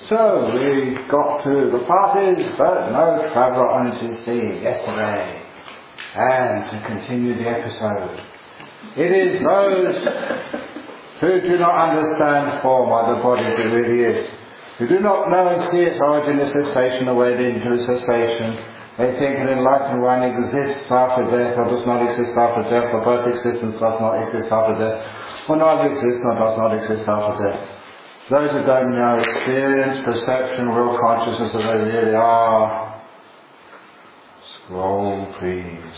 So we got to the parties, but no traveller on to sea yesterday. And to continue the episode, it is those who do not understand form what the body really is, who do not know and see its origin, its cessation, the way leading to its cessation. They think an enlightened one exists after death or does not exist after death, or both existence does not exist after death, or neither exists nor does not exist after death. Those who don't know experience, perception, real consciousness as they really are. Scroll, please.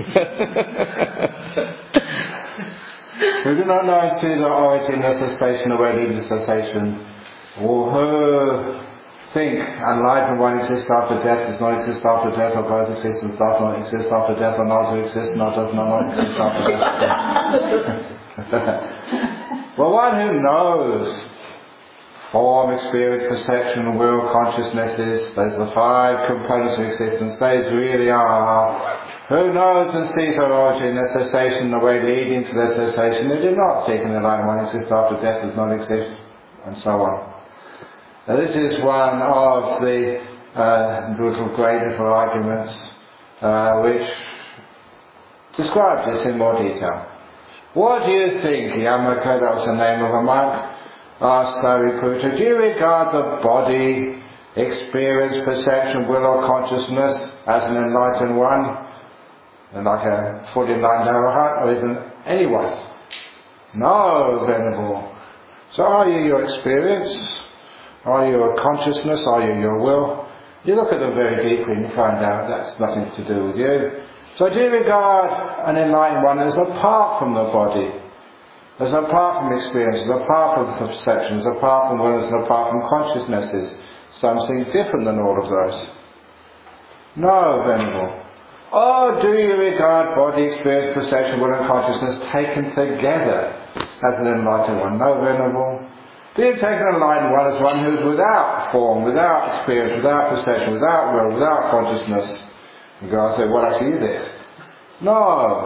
Who do not know and see the origin, the cessation, the way leading to cessation, or who think enlightened one exists after death, does not exist after death, or both existence does not exist after death, or neither exists nor does not exist after death. Well, one who knows form, experience, perception, will, consciousnesses, those are the 5 components of existence, those really are. Who knows and sees their origin, their cessation, the way leading to their cessation. They do not seek an enlightened one exists after death, does not exist, and so on. Now this is one of the great little arguments which describes this in more detail. What do you think, Yamaka, that was the name of a monk, asked Sariputta, do you regard the body, experience, perception, will or consciousness as an enlightened one, and like a fully enlightened arahant, or even anyone? No, Venerable. So are you your experience? Are you your consciousness? Are you your will? You look at them very deeply and you find out that's nothing to do with you. So do you regard an enlightened one as apart from the body, as apart from experiences, apart from perceptions, apart from wills, and apart from consciousnesses, something different than all of those? No, Venerable. Or do you regard body, experience, perception, will and consciousness taken together as an enlightened one? No, Venerable. Do you take an enlightened one as one who is without form, without experience, without perception, without will, without consciousness? You go and say, what actually is it? No.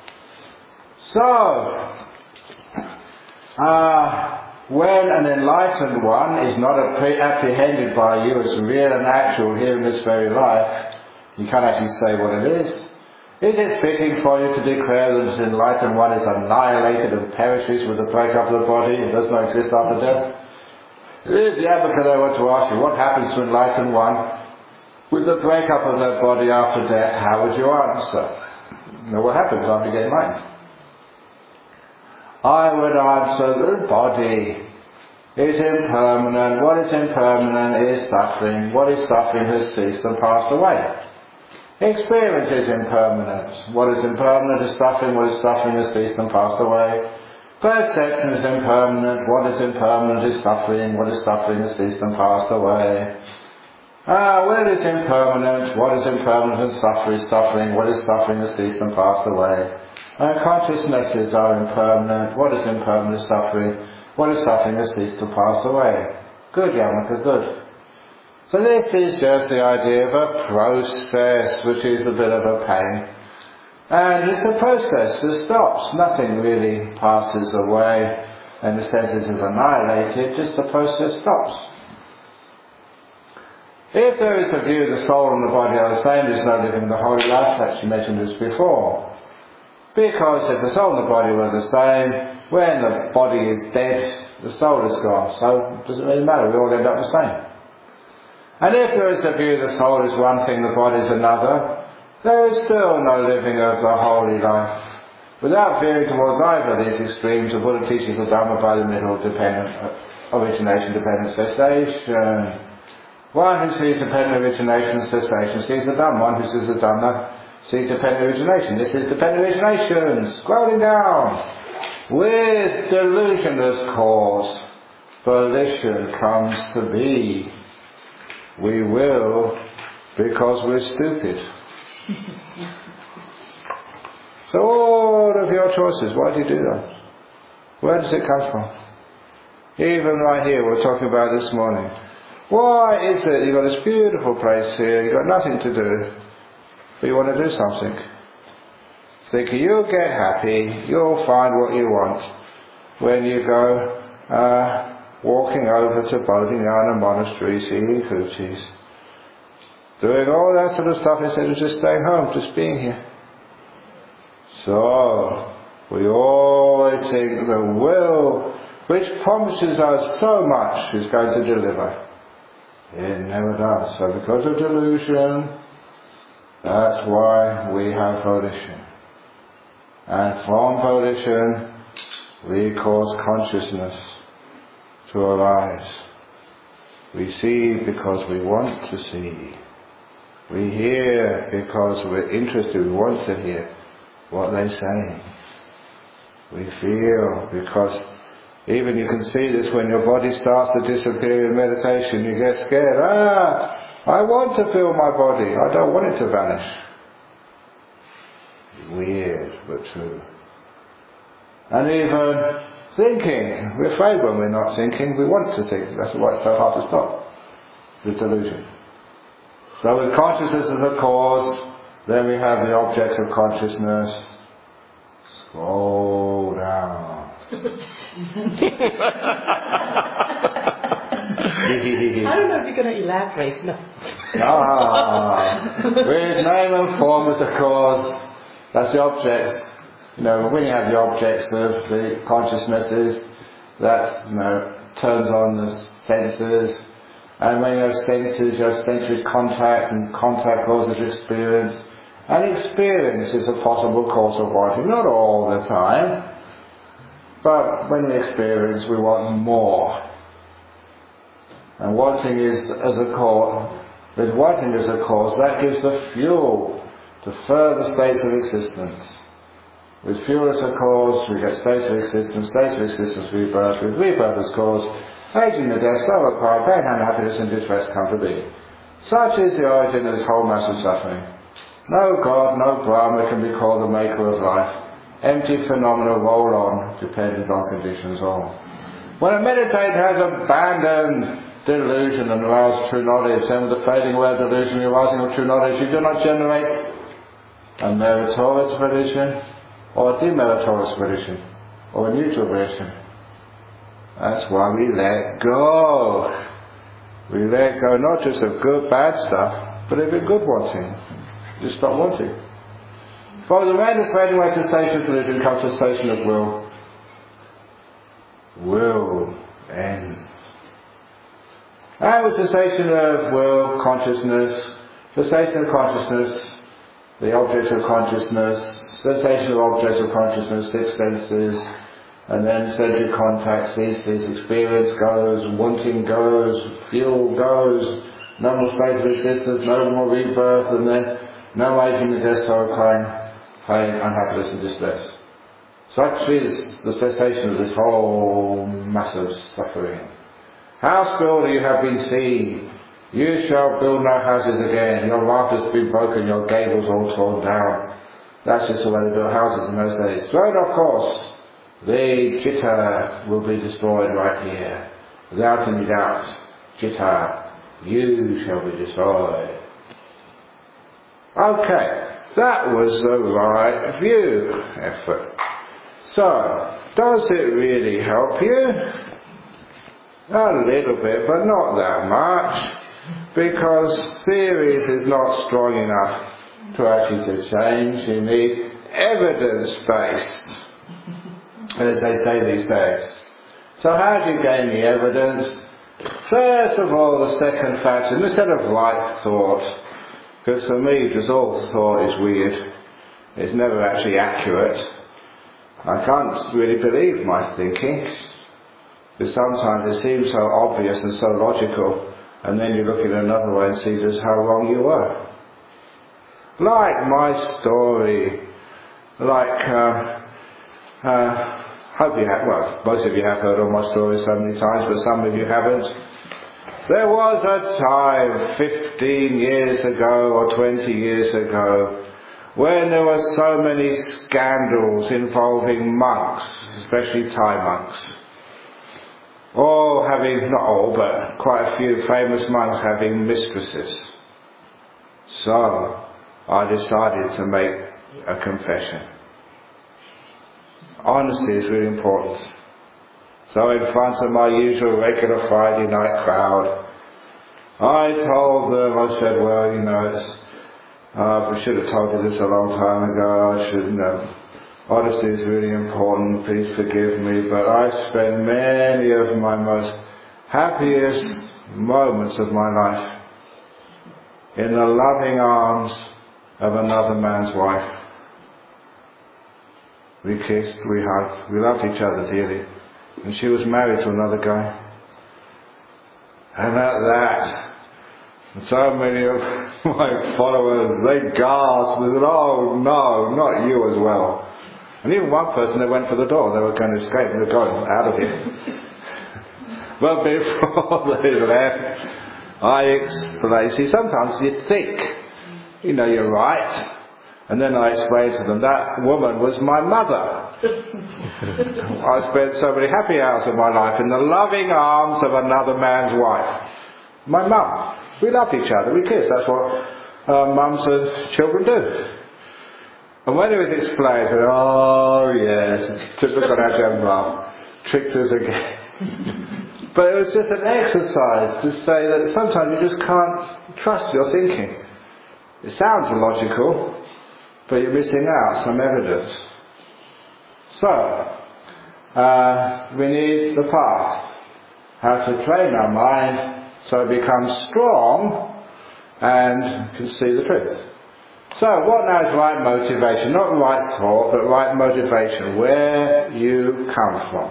So, when an enlightened one is not apprehended by you as real and actual here in this very life, you can't actually say what it is. Is it fitting for you to declare that an enlightened one is annihilated and perishes with the breakup of the body and does not exist after death? If the advocate I want to ask you, what happens to an enlightened one with the breakup of their body after death, how would you answer? Now what happens after you get enlightened? I would answer, the body is impermanent. What is impermanent is suffering. What is suffering has ceased and passed away. Experience is impermanent. What is impermanent is suffering. What is suffering has ceased and passed away. Perception is impermanent. What is impermanent is suffering. What is suffering has ceased and passed away. Will is impermanent. What is impermanent and suffering is suffering. What is suffering has ceased and passed away. Consciousnesses are impermanent. What is impermanent is suffering. What is suffering has ceased to pass away. Good, Yamaka, good. So this is just the idea of a process, which is a bit of a pain. And it's a process that stops. Nothing really passes away and the senses is annihilated, just the process stops. If there is a view the soul and the body are the same, there's no living the holy life. Actually mentioned this before. Because if the soul and the body were the same, when the body is dead, the soul is gone. So it doesn't really matter, we all end up the same. And if there is a view the soul is one thing, the body is another, there is still no living of the holy life. Without veering towards either of these extremes, the Buddha teaches the Dhamma by the middle, origination, dependent cessation. One who sees dependent origination and cessation sees the Dhamma. One who sees the Dhamma sees dependent origination. This is dependent origination. Scrolling down. With delusion as cause, volition comes to be. We will because we're stupid. So all of your choices, why do you do that? Where does it come from? Even right here, we're talking about this morning. Why is it you've got this beautiful place here, you've got nothing to do, but you want to do something? Thinking you'll get happy, you'll find what you want when you go walking over to Bodhinyana Monastery, seeing cooties, doing all that sort of stuff instead of just staying home, just being here. So, we always think the will, which promises us so much, is going to deliver. It never does. So because of delusion, that's why we have volition. And from volition, we cause consciousness to arise. We see because we want to see. We hear because we're interested, we want to hear what they say. We feel because even you can see this when your body starts to disappear in meditation, you get scared. I want to feel my body, I don't want it to vanish. Weird, but true. And even thinking, we're afraid when we're not thinking, we want to think. That's why it's so hard to stop, with delusion. So with consciousness as a cause, then we have the objects of consciousness. Scroll down. I don't know if you're going to elaborate. No. With name and form as a cause, that's the objects. When you have the objects of the consciousnesses, that turns on the senses. And when you have senses, you have sensory contact, and contact causes experience. And experience is a possible cause of wanting, not all the time. But when we experience, we want more. And wanting is as a cause, with wanting as a cause, that gives the fuel to further states of existence. With fuel as a cause, we get states of existence, rebirth. With rebirth as cause, aging the death, sorrow, pride, pain, unhappiness, and distress come to be. Such is the origin of this whole mass of suffering. No God, no Brahma can be called the maker of life. Empty phenomena roll on, dependent on conditions all. When a meditator has abandoned delusion and aroused true knowledge, then with the fading away of delusion, the arising of true knowledge, you do not generate a meritorious volition, or a demeritorious volition, or a neutral volition. That's why we let go. We let go not just of good, bad stuff, but even good wanting. Just stop wanting. For the man is fading away to station of delusion comes to station of will. Will ends. And with cessation of will, consciousness, cessation of consciousness, the objects of consciousness, cessation of objects of consciousness, six senses, and then sensory contact ceases, experience goes, wanting goes, fuel goes, no more state of existence, no more rebirth, and then no aging, the death, sorrow, crying, pain, unhappiness and distress. Such is the cessation of this whole mass of suffering. House builder, you have been seen. You shall build no houses again. Your rafters have been broken, your gables all torn down. That's just the way they built houses in those days. Thrown off course. The citta will be destroyed right here. Without any doubt. Citta, you shall be destroyed. Okay, that was the right view effort. So, does it really help you? A little bit, but not that much, because theories is not strong enough to actually to change. You need evidence-based, as they say these days. So how do you gain the evidence? First of all, the second factor, instead of right thought, because for me, just all thought is weird. It's never actually accurate. I can't really believe my thinking, because sometimes it seems so obvious and so logical, and then you look at it another way and see just how wrong you were. Like my story, hope you have, well, most of you have heard all my stories so many times, but some of you haven't. There was a time 15 years ago or 20 years ago when there were so many scandals involving monks, especially Thai monks. All having, not all, but quite a few famous monks having mistresses. So, I decided to make a confession. Honesty is really important. So in front of my usual regular Friday night crowd, I told them, I said, well, I should have told you this a long time ago. Honesty is really important, please forgive me, but I spend many of my most happiest moments of my life in the loving arms of another man's wife. We kissed, we hugged, we loved each other dearly, and she was married to another guy. And at that, so many of my followers, they gasped and said, oh no, not you as well. And even one person, they went for the door, they were going to escape, and they're going out of here. But before they left, I explained, see, sometimes you think, you're right, and then I explained to them, that woman was my mother. I spent so many happy hours of my life in the loving arms of another man's wife. My mum. We loved each other, we kissed, that's what mums and children do. And when it was explained, oh yes, typical Ajahn Brahm, tricked us again. But it was just an exercise to say that sometimes you just can't trust your thinking. It sounds illogical, but you're missing out some evidence. So, we need the path. How to train our mind so it becomes strong and can see the truth. So, what now is right motivation? Not right thought, but right motivation. Where you come from.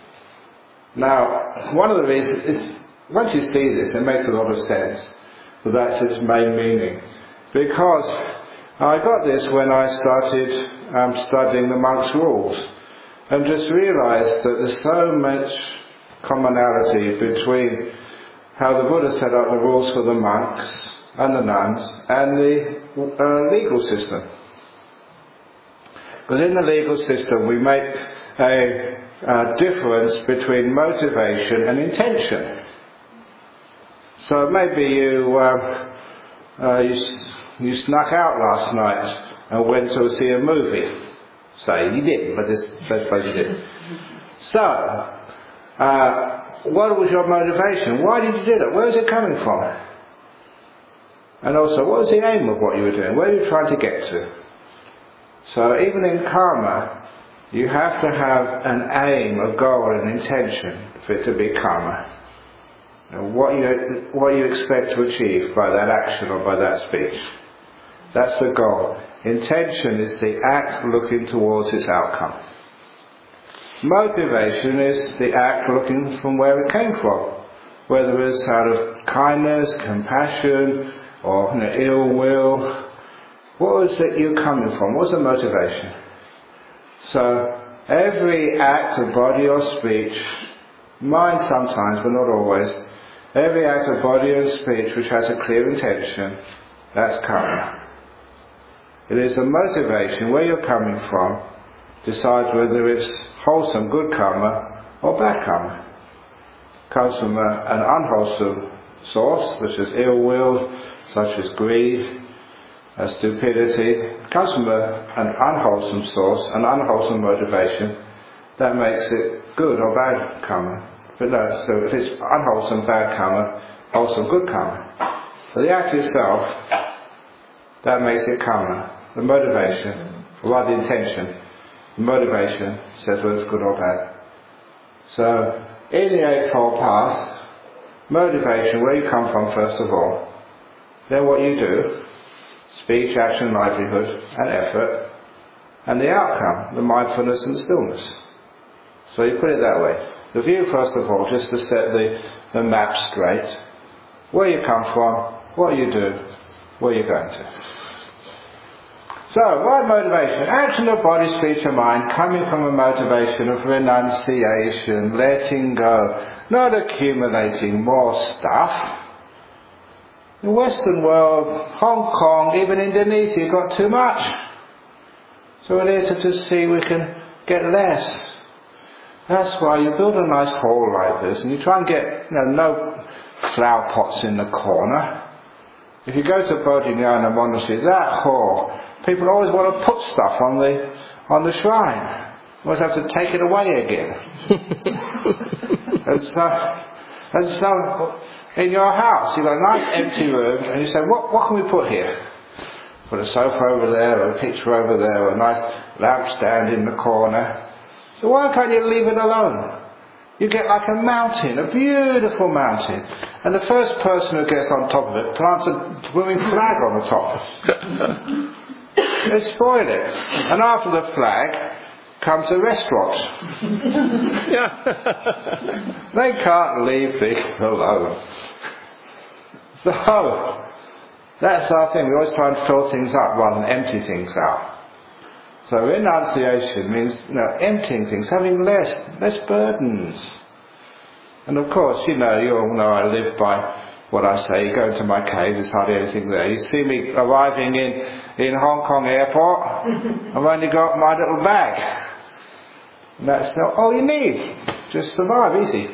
Now, one of the reasons is, once you see this, it makes a lot of sense. But that's its main meaning. Because I got this when I started studying the monks' rules. And just realised that there's so much commonality between how the Buddha set up the rules for the monks and the nuns and the legal system. Because in the legal system we make a difference between motivation and intention. So maybe you snuck out last night and went to see a movie. Say you didn't, but let's suppose you did. So, what was your motivation? Why did you do that? Where is it coming from? And also, what was the aim of what you were doing? Where are you trying to get to? So even in karma, you have to have an aim, a goal, an intention for it to be karma. And what you expect to achieve by that action or by that speech. That's the goal. Intention is the act looking towards its outcome. Motivation is the act looking from where it came from. Whether it's out of kindness, compassion, or ill will. What was it you're coming from? What's the motivation? So, every act of body or speech, mind sometimes, but not always, every act of body or speech which has a clear intention, that's karma. It is the motivation, where you're coming from, decides whether it's wholesome, good karma, or bad karma. It comes from an unwholesome source, such as ill will, such as greed, stupidity. It comes from an unwholesome source, an unwholesome motivation, that makes it good or bad karma. But no, so if it's unwholesome, bad karma, wholesome, good karma. So the act itself, that makes it karma. The motivation, or rather the intention, the motivation says whether it's good or bad. So, in the Eightfold Path, motivation, where you come from first of all, then what you do, speech, action, livelihood, and effort, and the outcome, the mindfulness and the stillness. So you put it that way. The view first of all, just to set the map straight, where you come from, what you do, where you're going to. So, right motivation, action of body, speech and mind, coming from a motivation of renunciation, letting go, not accumulating more stuff. The Western world, Hong Kong, even Indonesia, got too much. So it is to see we can get less. That's why you build a nice hall like this and you try and get no flower pots in the corner. If you go to Bodhinyana Monastery, that hall, people always want to put stuff on the shrine. You always have to take it away again. and so, in your house, you've got a nice empty room, and you say, what can we put here? Put a sofa over there, or a picture over there, or a nice lamp stand in the corner. So why can't you leave it alone? You get like a mountain, a beautiful mountain, and the first person who gets on top of it plants a blooming flag on the top. They spoil it. And after the flag comes a restaurant. They can't leave things alone. So, that's our thing. We always try and fill things up rather than empty things out. So renunciation means, emptying things, having less burdens. And of course, you all know I live by what I say. You go into my cave, there's hardly anything there. You see me arriving in Hong Kong airport, I've only got my little bag. And that's all you need. Just survive, easy.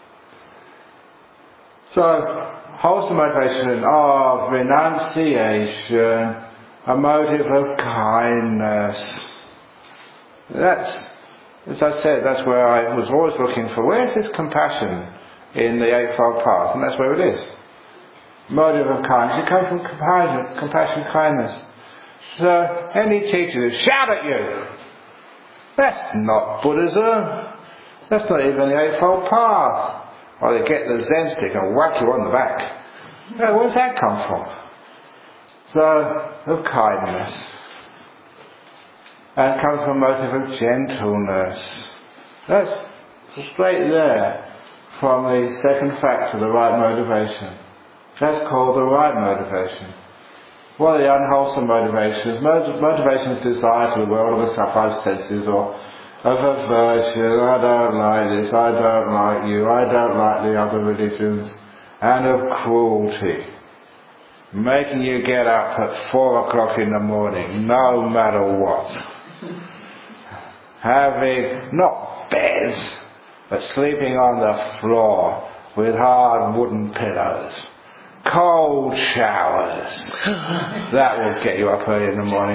So, wholesome motivation of renunciation, a motive of kindness. That's, as I said, that's where I was always looking for. Where's this compassion in the Eightfold Path? And that's where it is. Motive of kindness. It comes from compassion, kindness. So, any teacher that shout at you, that's not Buddhism. That's not even the Eightfold Path. Or they get the Zen stick and whack you on the back. Where's that come from? So, of kindness. And comes from a motive of gentleness. That's straight there from the second factor, the right motivation. That's called the right motivation. What are the unwholesome motivations? Motivation of desire for the world of the five senses, or of aversion, I don't like this, I don't like you, I don't like the other religions, and of cruelty. Making you get up at 4 o'clock in the morning, no matter what. Having, not beds, but sleeping on the floor with hard wooden pillows. Cold showers. That will get you up early in the morning.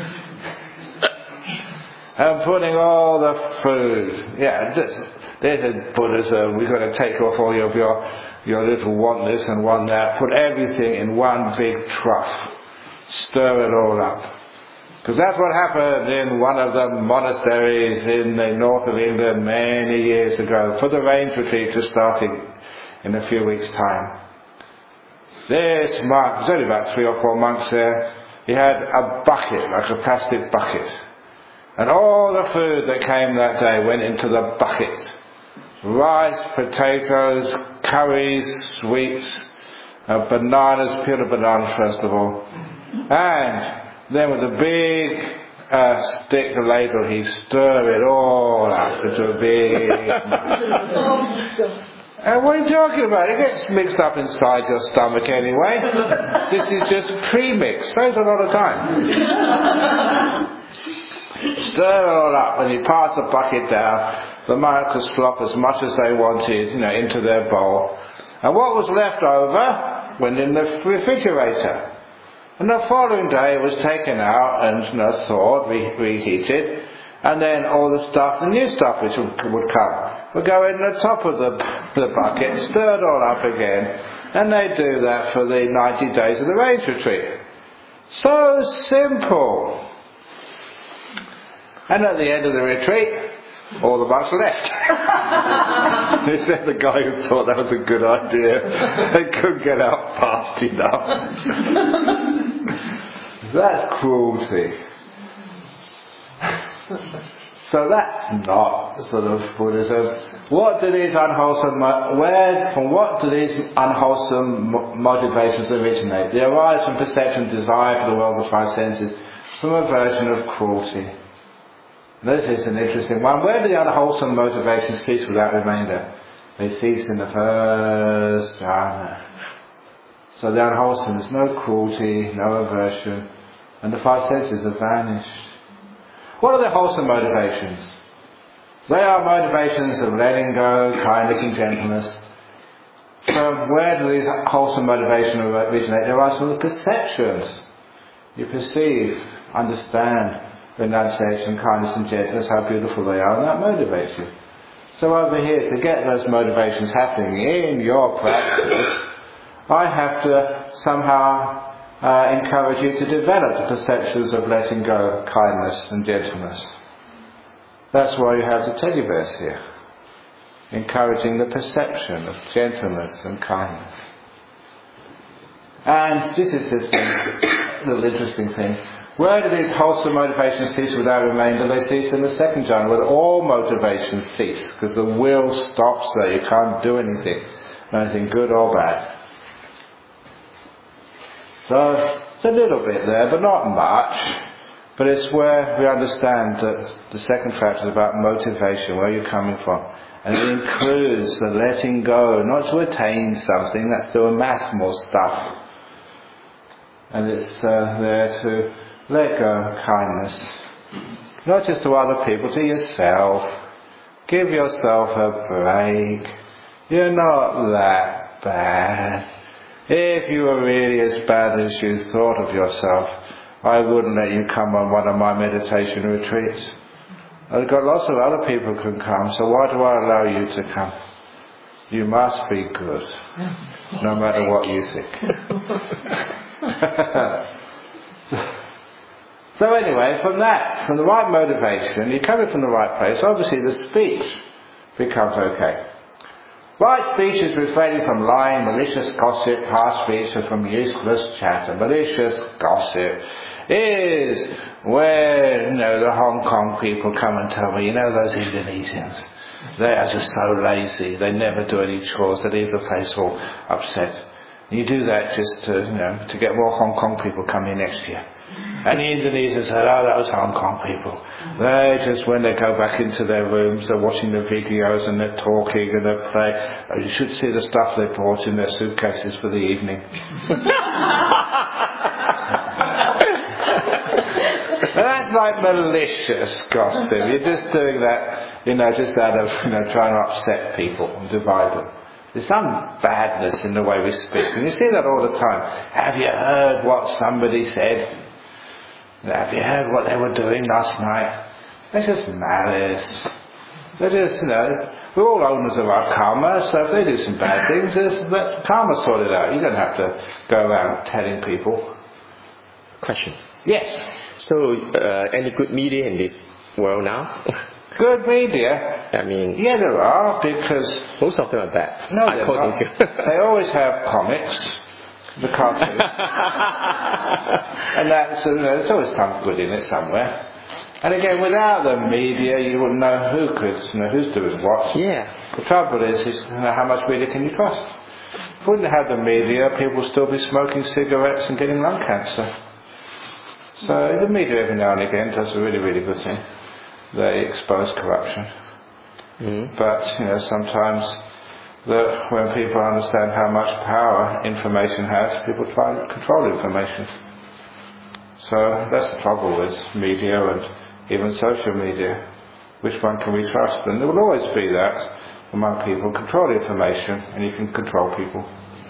And putting all the food. There's a Buddhism. We've got to take off all your little want this and want that. Put everything in one big trough. Stir it all up. Because that's what happened in one of the monasteries in the north of England many years ago, for the Range Retreat just starting in a few weeks' time. This monk, there's only about 3 or 4 monks there, he had a bucket, like a plastic bucket. And all the food that came that day went into the bucket. Rice, potatoes, curries, sweets, bananas, peeled bananas first of all. And then with a big stick, the ladle, he stirred it all up into a big And what are you talking about? It gets mixed up inside your stomach anyway. This is just pre-mixed. Saves a lot of time. Stir it all up, and you pass the bucket down. The monk could slop as much as they wanted, into their bowl. And what was left over went in the refrigerator. And the following day it was taken out and thawed, reheated, and then all the stuff, the new stuff which would come, would go in the top of the bucket, stirred all up again, and they do that for the 90 days of the Range Retreat. So simple. And at the end of the retreat, all the monks left. They said the guy who thought that was a good idea, they couldn't get out fast enough. That's cruelty. So that's not sort of Buddhism. What do these unwholesome, from what do these unwholesome motivations originate? They arise from perception, desire for the world of the five senses, from aversion of cruelty. This is an interesting one. Where do the unwholesome motivations cease without remainder? They cease in the first jhana. So the unwholesome is no cruelty, no aversion, and the five senses have vanished. What are the wholesome motivations? They are motivations of letting go, kindness and gentleness. So where do these wholesome motivations originate? They arise from the perceptions. You perceive, understand, renunciation, kindness and gentleness, how beautiful they are, and that motivates you. So over here, to get those motivations happening in your practice, I have to somehow encourage you to develop the perceptions of letting go, kindness and gentleness. That's why you have the teddy bears here, encouraging the perception of gentleness and kindness. And this is just a little interesting thing. Where do these wholesome motivations cease without remainder? They cease in the second jhana, where all motivations cease, because the will stops there. You can't do anything good or bad. So it's a little bit there, but not much. But it's where we understand that the second factor is about motivation, where you're coming from. And it includes the letting go, not to attain something, that's to amass more stuff. And it's there to let go of kindness. Not just to other people, to yourself. Give yourself a break. You're not that bad. If you were really as bad as you thought of yourself, I wouldn't let you come on one of my meditation retreats. I've got lots of other people who can come, so why do I allow you to come? You must be good, no matter what you think. So anyway, from the right motivation, you're coming from the right place, obviously the speech becomes okay. Right speech is refraining from lying, malicious gossip, harsh speech, and from useless chatter. Malicious gossip is where, the Hong Kong people come and tell me, those Indonesians, they are just so lazy, they never do any chores, they leave the place all upset. You do that just to get more Hong Kong people coming next year. And the Indonesians said, those Hong Kong people, they just, when they go back into their rooms, they're watching the videos and they're talking and they're playing. Oh, you should see the stuff they brought in their suitcases for the evening. That's like malicious gossip. You're just doing that, just out of, trying to upset people and divide them. There's some badness in the way we speak. And you see that all the time. Have you heard what somebody said? Have you heard what they were doing last night? They're just malice. They're just, we're all owners of our karma, so if they do some bad things, let karma sort it out. You don't have to go around telling people. Question. Yes. So, any good media in this world now? Good media? I mean... Yeah, there are, because... Most of them are bad. No, they're not. They always have comics. The cartoon. And that's, there's always some good in it somewhere. And again, without the media, you wouldn't know who's doing what. Yeah. The trouble is how much media can you trust? If we wouldn't have the media, people would still be smoking cigarettes and getting lung cancer. So the media every now and again does a really, really good thing. They expose corruption. Mm-hmm. But, sometimes that when people understand how much power information has, people try and control information. So that's the trouble with media and even social media. Which one can we trust? And there will always be that among people. Control information and you can control people.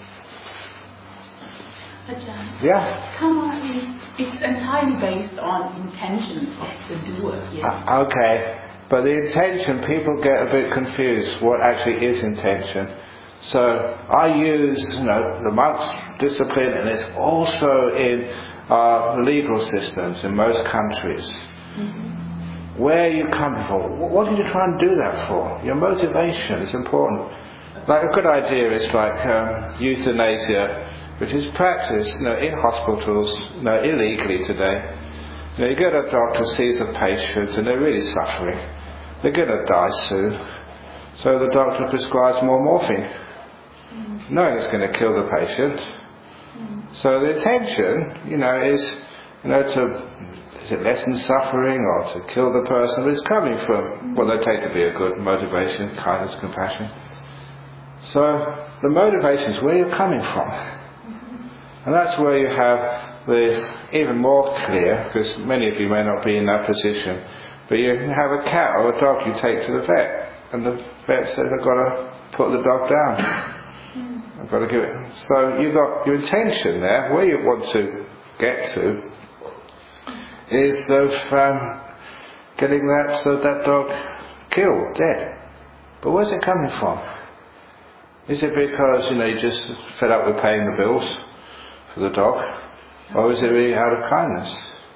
Ajahn, Yeah? karma is entirely based on intention of the doer. Yes. Okay. But the intention, people get a bit confused what actually is intention. So I use, the monks' discipline, and it's also in our legal systems in most countries. Mm-hmm. Where are you coming from? What are you trying to do that for? Your motivation is important. Like a good idea is like euthanasia, which is practiced, in hospitals, illegally today. You get a doctor sees a patient and they're really suffering. They're going to die soon. So the doctor prescribes more morphine, knowing it's going to kill the patient. So the intention, is, is it lessen suffering or to kill the person? But it's coming from what they take to be a good motivation, kindness, compassion. So the motivation is where you're coming from. And that's where you have the even more clear, because many of you may not be in that position, but you have a cat or a dog you take to the vet, and the vet says, I've got to put the dog down. I've got to give it. So you've got your intention there, where you want to get to, is of getting that dog killed, dead. But where's it coming from? Is it because, you just fed up with paying the bills for the dog? Or is it really out of kindness?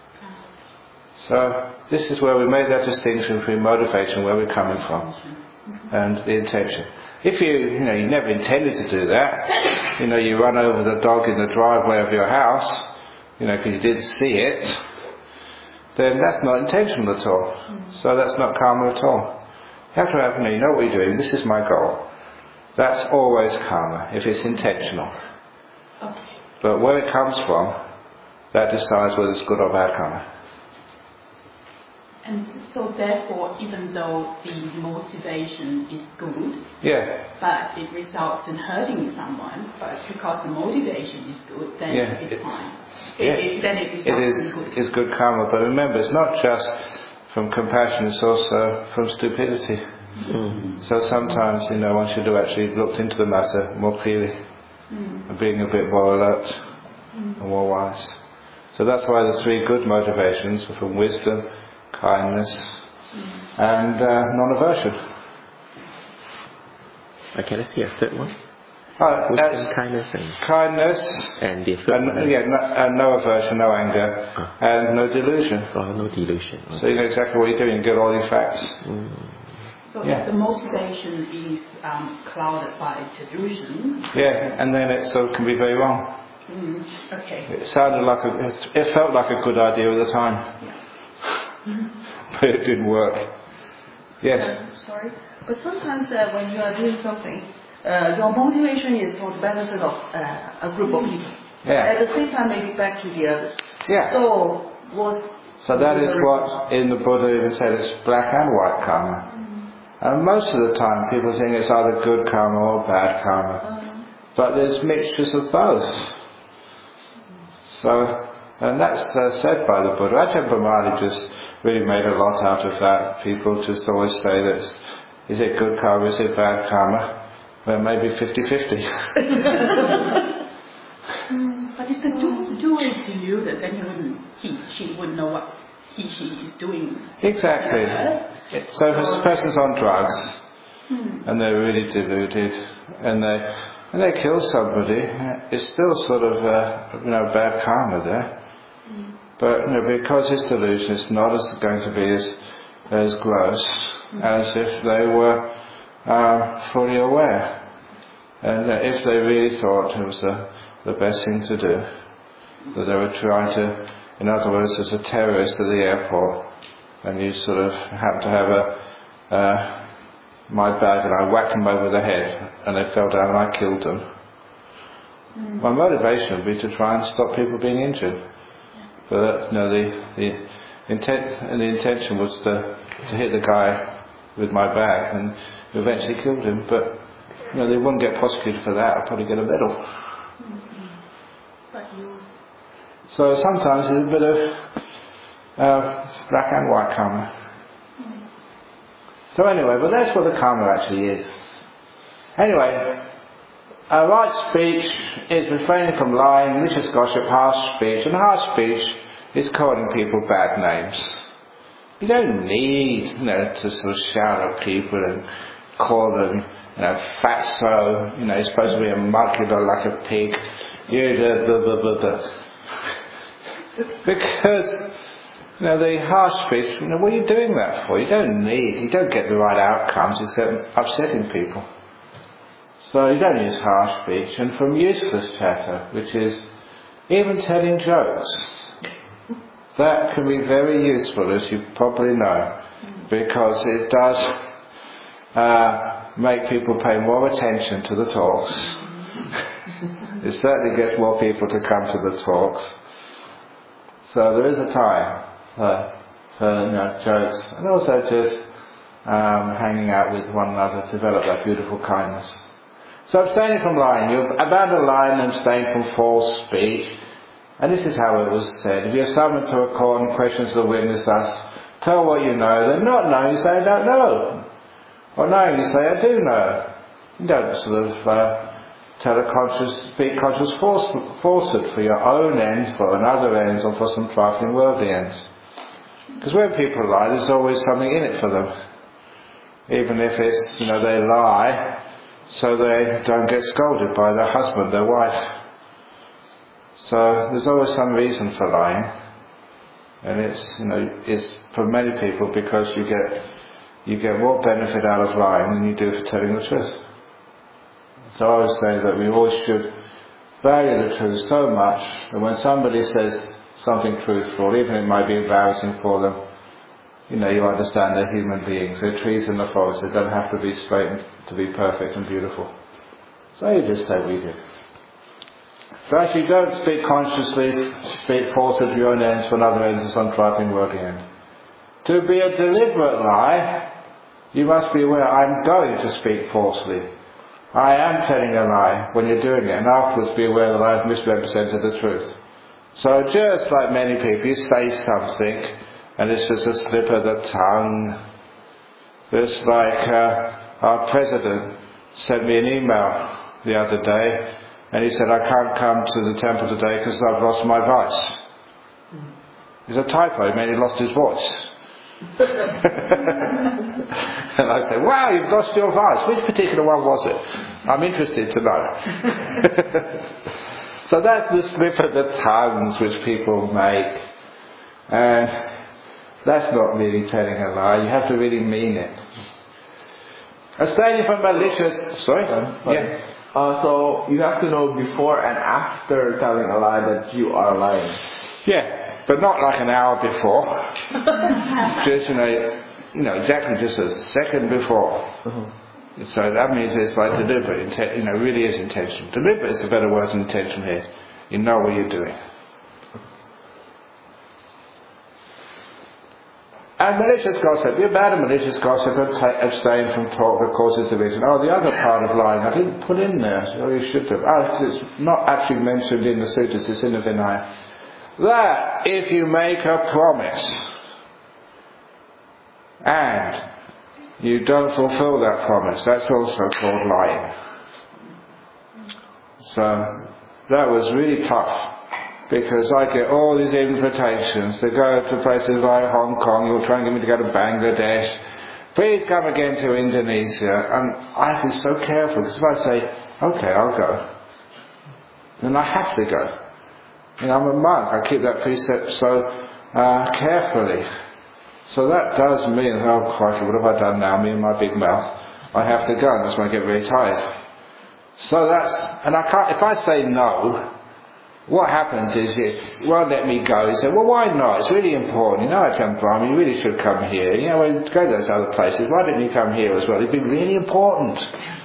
So this is where we make that distinction between motivation, where we're coming from, and the intention. If you never intended to do that, you run over the dog in the driveway of your house, because you didn't see it, then that's not intentional at all. So that's not karma at all. You have to have, you know what you're doing, this is my goal. That's always karma, if it's intentional. Okay. But where it comes from, that decides whether it's good or bad karma. And so therefore, even though the motivation is good, but it results in hurting someone, but because the motivation is good, then it's fine. Then it results is good karma. But remember, it's not just from compassion, it's also from stupidity. So sometimes, one should have actually looked into the matter more clearly, and being a bit more alert and more wise. So that's why the three good motivations are from wisdom, kindness, and non-aversion. Can I see a third one? Wisdom, kindness, and the third one? And no aversion, no anger, and no delusion. No delusion. Okay. So you know exactly what you're doing, you get all your facts. So if the motivation is clouded by delusion. And then it sort of can be very wrong. Okay. It felt like a good idea at the time. But it didn't work. Yes? Sorry. But sometimes when you are doing something, your motivation is for the benefit of a group of people. At the same time, maybe back to the others. So that is what in the Buddha even said, it's black and white karma. And most of the time people think it's either good karma or bad karma. But there's mixtures of both. So, and that's said by the Buddha. Ajahn Brahmali just really made a lot out of that. People just always say that is it good karma, is it bad karma? Well, maybe 50-50. But if the doer is deluded, then she wouldn't know what she is doing. Exactly. So if a person's on drugs and they're really deluded and they kill somebody, it's still sort of bad karma there. But because it's delusion, it's not going to be as gross as if they were fully aware. And if they really thought it was the best thing to do, that they were trying to, in other words, as a terrorist at the airport, and you sort of happen to have my bag and I whacked them over the head and they fell down and I killed them. My motivation would be to try and stop people being injured. But the intention was to hit the guy with my bag and eventually killed him. But they wouldn't get prosecuted for that. I'd probably get a medal. So sometimes there's a bit of black and white karma. So anyway, but that's what the karma actually is. Anyway, right speech is refraining from lying, malicious gossip, harsh speech, and harsh speech is calling people bad names. You don't need, to sort of shout at people and call them, fatso, you're supposed to be a mug, you look like a pig, because, the harsh speech, what are you doing that for? You don't get the right outcomes except upsetting people. So you don't use harsh speech. And from useless chatter, which is even telling jokes, that can be very useful, as you probably know, because it does make people pay more attention to the talks. It certainly gets more people to come to the talks. So there is a time for jokes, and also just hanging out with one another to develop that beautiful kindness. So abstaining from lying, you abandon lying and abstain from false speech. And this is how it was said: if you're summoned to a court and questions the witness thus, tell what you know. Then not knowing, you say I don't know, or knowing, you say I do know. You don't sort of speak conscious falsehood for your own ends, for another ends, or for some trifling worldly ends. Because when people lie, there's always something in it for them. Even if it's, they lie so they don't get scolded by their husband, their wife. So there's always some reason for lying. And it's for many people because you get more benefit out of lying than you do for telling the truth. So I would say that we always should value the truth so much that when somebody says something truthful, even it might be embarrassing for them, you understand they're human beings. They're trees in the forest. They don't have to be straight and to be perfect and beautiful. So you just say we do. So actually you don't speak consciously, speak falsely to your own ends for another ends and some trifling worldly end. To be a deliberate lie, you must be aware, I'm going to speak falsely. I am telling a lie when you're doing it, and afterwards be aware that I've misrepresented the truth. So just like many people, you say something, and it's just a slip of the tongue. Just like our president sent me an email the other day, and he said, I can't come to the temple today because I've lost my voice. It's a typo, it meant he lost his voice. And I said, wow, you've lost your voice. Which particular one was it? I'm interested to know. So that's the slip of the tongues which people make. And that's not really telling a lie. You have to really mean it. Abstaining from malicious... Sorry? Yeah. So you have to know before and after telling a lie that you are lying. Yeah, but not like an hour before. Just, exactly just a second before. Uh-huh. So that means it's like deliberate, really is intention. Deliberate is a better word than intention here. You know what you're doing. And malicious gossip. You're bad at malicious gossip and abstain from talk that causes division. Oh, the other part of lying I didn't put in there. So you should have. It's not actually mentioned in the sutras, it's in the Vinaya. That if you make a promise and you don't fulfill that promise, that's also called lying. So that was really tough. Because I get all these invitations to go to places like Hong Kong. You'll try and get me to go to Bangladesh. Please come again to Indonesia. And I have to be so careful, because if I say, okay, I'll go, then I have to go. I'm a monk. I keep that precept so carefully. So that does mean, oh crikey, what have I done now? Me and my big mouth. I have to go, and that's when I get very tired. So and I can't, if I say no, what happens is you won't let me go. You say, well, why not? It's really important. At Temple, you really should come here. Well, go to those other places. Why didn't you come here as well? It'd be really important.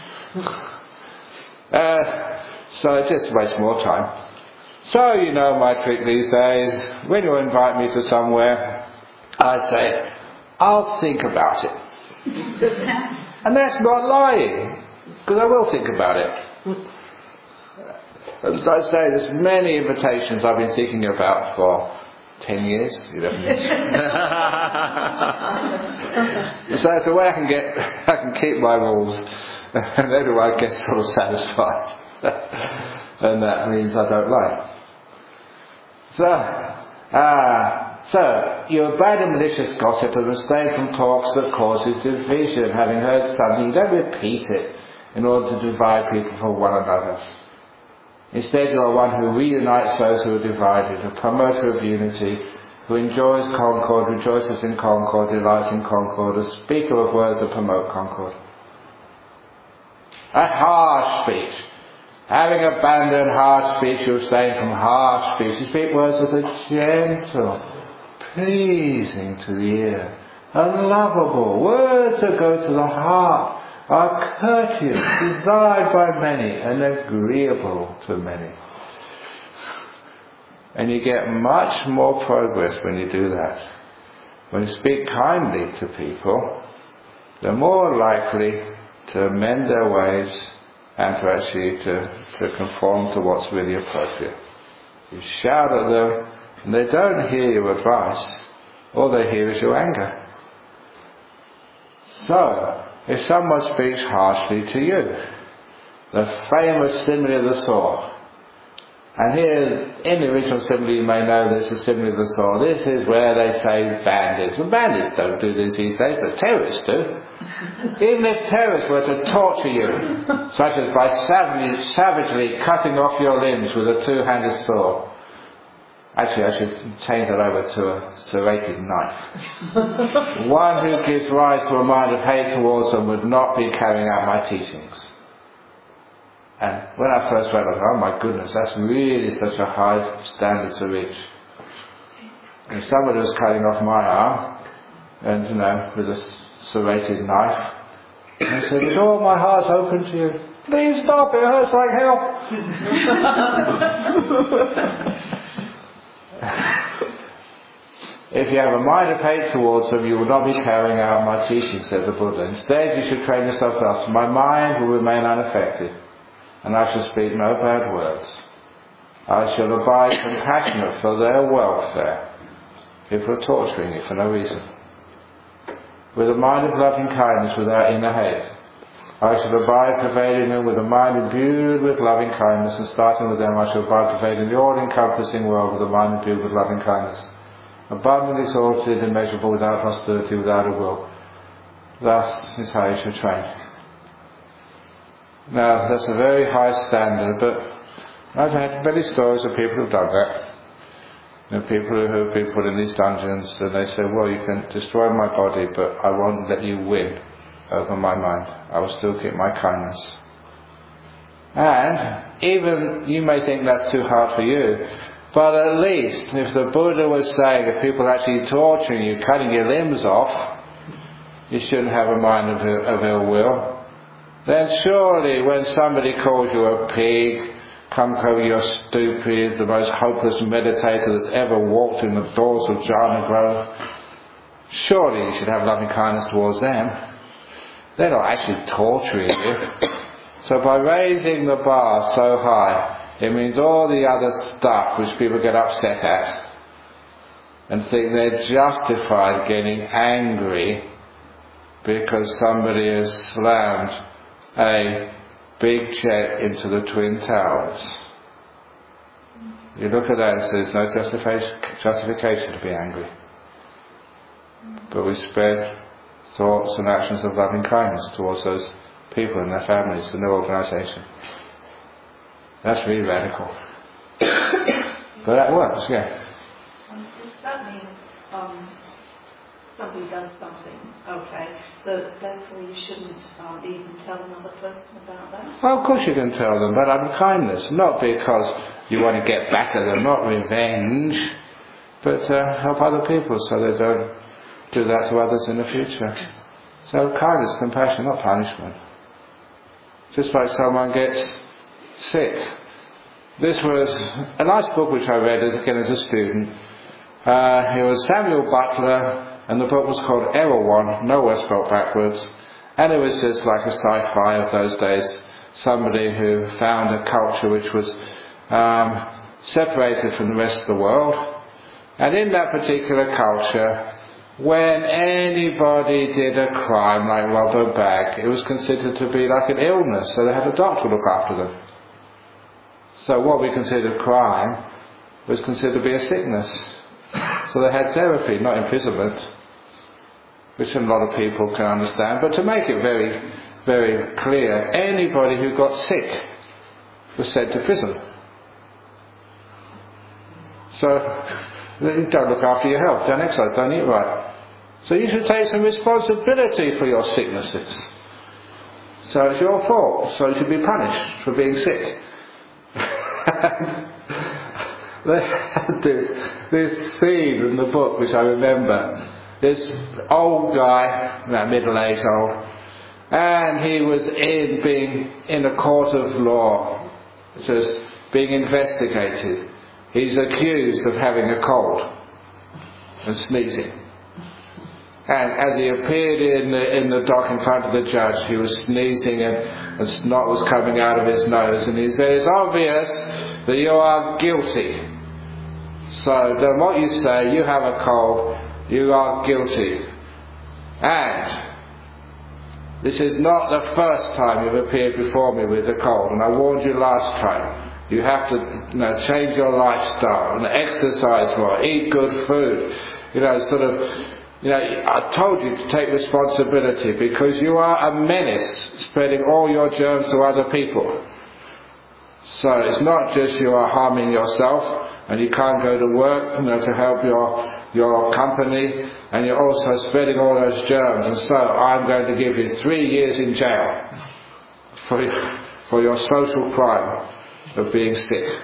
So it just wastes more time. So, my trick these days, when you invite me to somewhere, I say, I'll think about it. And that's not lying, because I will think about it. As I say, there's many invitations I've been thinking about for 10 years, 11 years. So it's the way I can keep my rules, and then I get sort of satisfied. And that means I don't lie. So you abandon malicious gossip and abstain from talks that causes division. Having heard something, you don't repeat it in order to divide people from one another. Instead, you are one who reunites those who are divided, a promoter of unity, who enjoys concord, rejoices in concord, delights in concord, a speaker of words that promote concord. A harsh speech. Having abandoned harsh speech, you abstain from harsh speech. You speak words that are gentle, pleasing to the ear, and lovable. Words that go to the heart, are courteous, desired by many, and agreeable to many. And you get much more progress when you do that. When you speak kindly to people, they're more likely to amend their ways and to actually to conform to what's really appropriate. You shout at them, and they don't hear your advice. All they hear is your anger. So, if someone speaks harshly to you, the famous simile of the saw, And here, in the original simile, you may know this is simile of the sword. This is where they say bandits. Well, bandits don't do this these days, but terrorists do. Even if terrorists were to torture you, such as by savagely cutting off your limbs with a two-handed sword. Actually, I should change that over to a serrated knife. One who gives rise to a mind of hate towards them would not be carrying out my teachings. And when I first read it, oh my goodness, that's really such a high standard to reach. If somebody was cutting off my arm, and with a serrated knife, I said, with all my heart open to you, please stop, it hurts like hell. If you have a mind of hate towards them, you will not be carrying out my teachings, said the Buddha. Instead, you should train yourself thus. My mind will remain unaffected, and I shall speak no bad words. I shall abide compassionate for their welfare. People are torturing you for no reason. With a mind of loving kindness without inner hate. I shall abide pervading them with a mind imbued with loving kindness, and starting with them I shall abide pervading the all-encompassing world with a mind imbued with loving kindness. Abundant, exalted, immeasurable, without hostility, without a will. Thus is how you should train. Now, that's a very high standard, but I've had many stories of people who've done that. People who have been put in these dungeons, and they say, well, you can destroy my body, but I won't let you win over my mind. I will still keep my kindness. And even you may think that's too hard for you, but at least if the Buddha was saying if people are actually torturing you, cutting your limbs off, you shouldn't have a mind of ill will, then surely when somebody calls you a pig, Kumko, you're stupid, the most hopeless meditator that's ever walked in the doors of Jhana Grove, surely you should have loving kindness towards them. They're not actually torturing you. So by raising the bar so high, it means all the other stuff which people get upset at and think they're justified getting angry because somebody has slammed a big jet into the Twin Towers. You look at that and there's no justification to be angry. But we spread thoughts and actions of loving kindness towards those people and their families and their organisation. That's really radical. But that works, yeah. Does that mean somebody does something, okay, so therefore you shouldn't even tell another person about that? Well, of course you can tell them, but out of kindness, not because you want to get back at them, not revenge, but help other people so they don't do that to others in the future. So kindness, compassion, not punishment. Just like someone gets sick. This was a nice book which I read as a student. It was Samuel Butler, and the book was called Erewhon, nowhere spelled backwards, and it was just like a sci-fi of those days. Somebody who found a culture which was separated from the rest of the world, and in that particular culture, when anybody did a crime like rob a bank, it was considered to be like an illness, so they had a doctor look after them. So what we considered crime was considered to be a sickness. So they had therapy, not imprisonment, which a lot of people can understand. But to make it very, very clear, anybody who got sick was sent to prison. So you don't look after your health, don't exercise, don't eat right. So you should take some responsibility for your sicknesses. So it's your fault, so you should be punished for being sick. They had this scene in the book which I remember. This old guy, middle-aged old, and he was being in a court of law, just being investigated. He's accused of having a cold and sneezing. And as he appeared in the dock in front of the judge, he was sneezing and snot was coming out of his nose. And he said, it's obvious that you are guilty. So then what you say, you have a cold, you are guilty. And this is not the first time you've appeared before me with a cold. And I warned you last time. You have to change your lifestyle and exercise more, eat good food. I told you to take responsibility because you are a menace, spreading all your germs to other people. So it's not just you are harming yourself and you can't go to work, to help your company, and you're also spreading all those germs. And so I'm going to give you 3 years in jail for your social crime of being sick.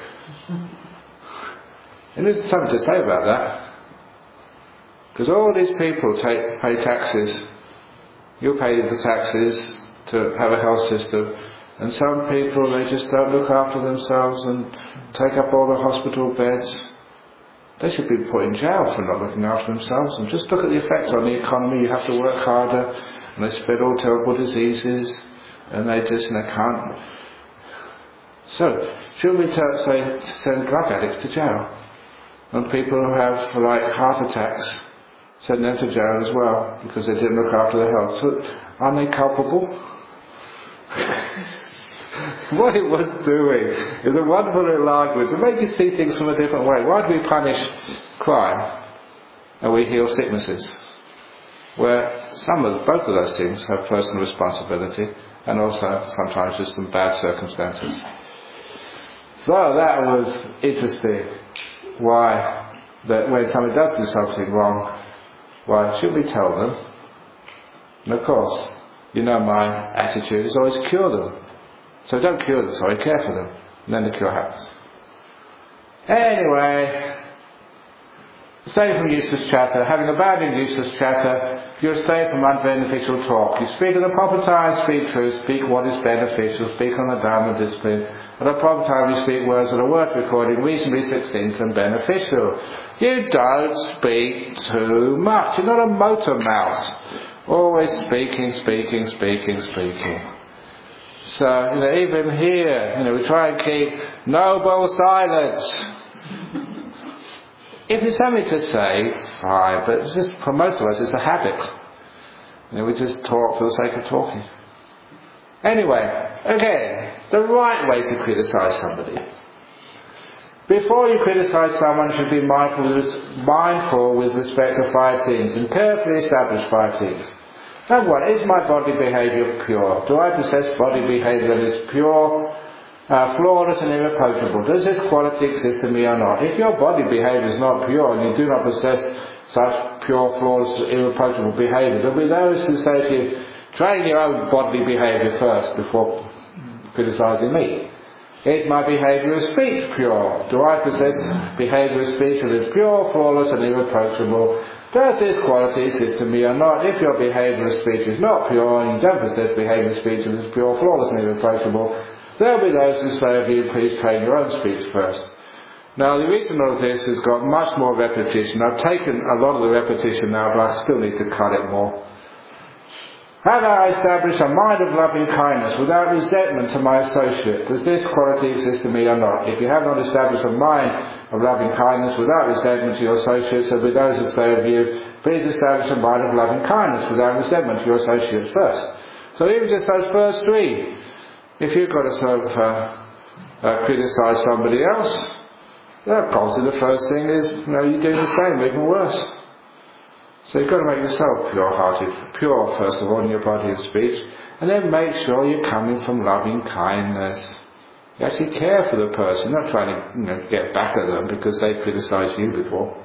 And there's something to say about that. Because all these people pay taxes. You pay the taxes to have a health system. And some people, they just don't look after themselves and take up all the hospital beds. They should be put in jail for not looking after themselves. And just look at the effect on the economy. You have to work harder, and they spread all terrible diseases, and they just can't. So, should we send drug addicts to jail? And people who have heart attacks, send them to jail as well because they didn't look after their health. So, aren't they culpable? What it was doing is a wonderful little argument to make you see things from a different way. Why do we punish crime and we heal sicknesses? Where both of those things have personal responsibility and also sometimes just some bad circumstances. So that was interesting. Why that when somebody does do something wrong, why should we tell them? And of course, my attitude is always cure them. So don't cure them, care for them. And then the cure happens. Anyway, stay from useless chatter. Having abandoned useless chatter, you stay from unbeneficial talk. You speak at the proper time, speak truth, speak what is beneficial, speak on the Dharma discipline. At the proper time you speak words that are worth recording, reasonably succinct and beneficial. You don't speak too much. You're not a motor mouse. Always speaking. So, even here, we try and keep noble silence. If there's something to say, fine, but it's just, for most of us, it's a habit. We just talk for the sake of talking. Anyway, again, the right way to criticise somebody. Before you criticise someone, you should be mindful with respect to 5 things, and carefully establish 5 things. Number 1, is my body behaviour pure? Do I possess body behaviour that is pure, flawless and irreproachable? Does this quality exist in me or not? If your body behaviour is not pure and you do not possess such pure, flawless, irreproachable behaviour, there will be those who say to you, train your own bodily behaviour first before criticising me. Is my behaviour of speech pure? Do I possess behaviour of speech that is pure, flawless and irreproachable? Does this quality exist in me or not? If your behaviour of speech is not pure and you don't possess behaviour of speech that is pure, flawless and irreproachable, there will be those who say of you, please train your own speech first. Now the reason of this has got much more repetition. I've taken a lot of the repetition now, but I still need to cut it more. Have I established a mind of loving kindness without resentment to my associate? Does this quality exist in me or not? If you have not established a mind of loving kindness without resentment to your associates, there will be those that say of you, please establish a mind of loving kindness without resentment to your associates first. So even just those first 3, if you've got to criticise somebody else, obviously the first thing is, you do the same, even worse. So you've got to make yourself pure-hearted, pure first of all in your body and speech, and then make sure you're coming from loving kindness. You actually care for the person, you're not trying to get back at them because they criticised you before.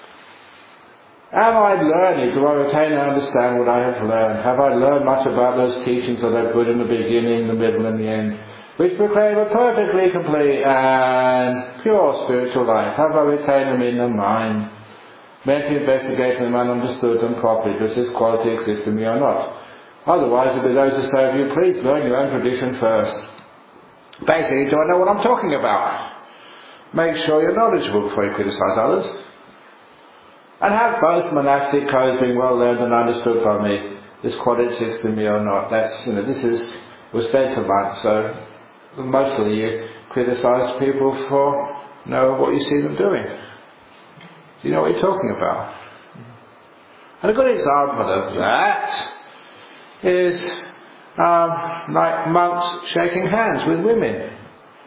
Am I learning? Do I retain and understand what I have learned? Have I learned much about those teachings that are good in the beginning, the middle and the end, which proclaim a perfectly complete and pure spiritual life? Have I retained them in the mind? Mentally investigating them and understood them properly. Does this quality exist in me or not? Otherwise, there'll be those who say of you, please learn your own tradition first. Basically, do I know what I'm talking about? Make sure you're knowledgeable before you criticise others. And have both monastic codes being well learned and understood by me. This quality exists in me or not. Was said to monks, so mostly you criticise people for what you see them doing. Do you know what you're talking about? And a good example of that is like monks shaking hands with women.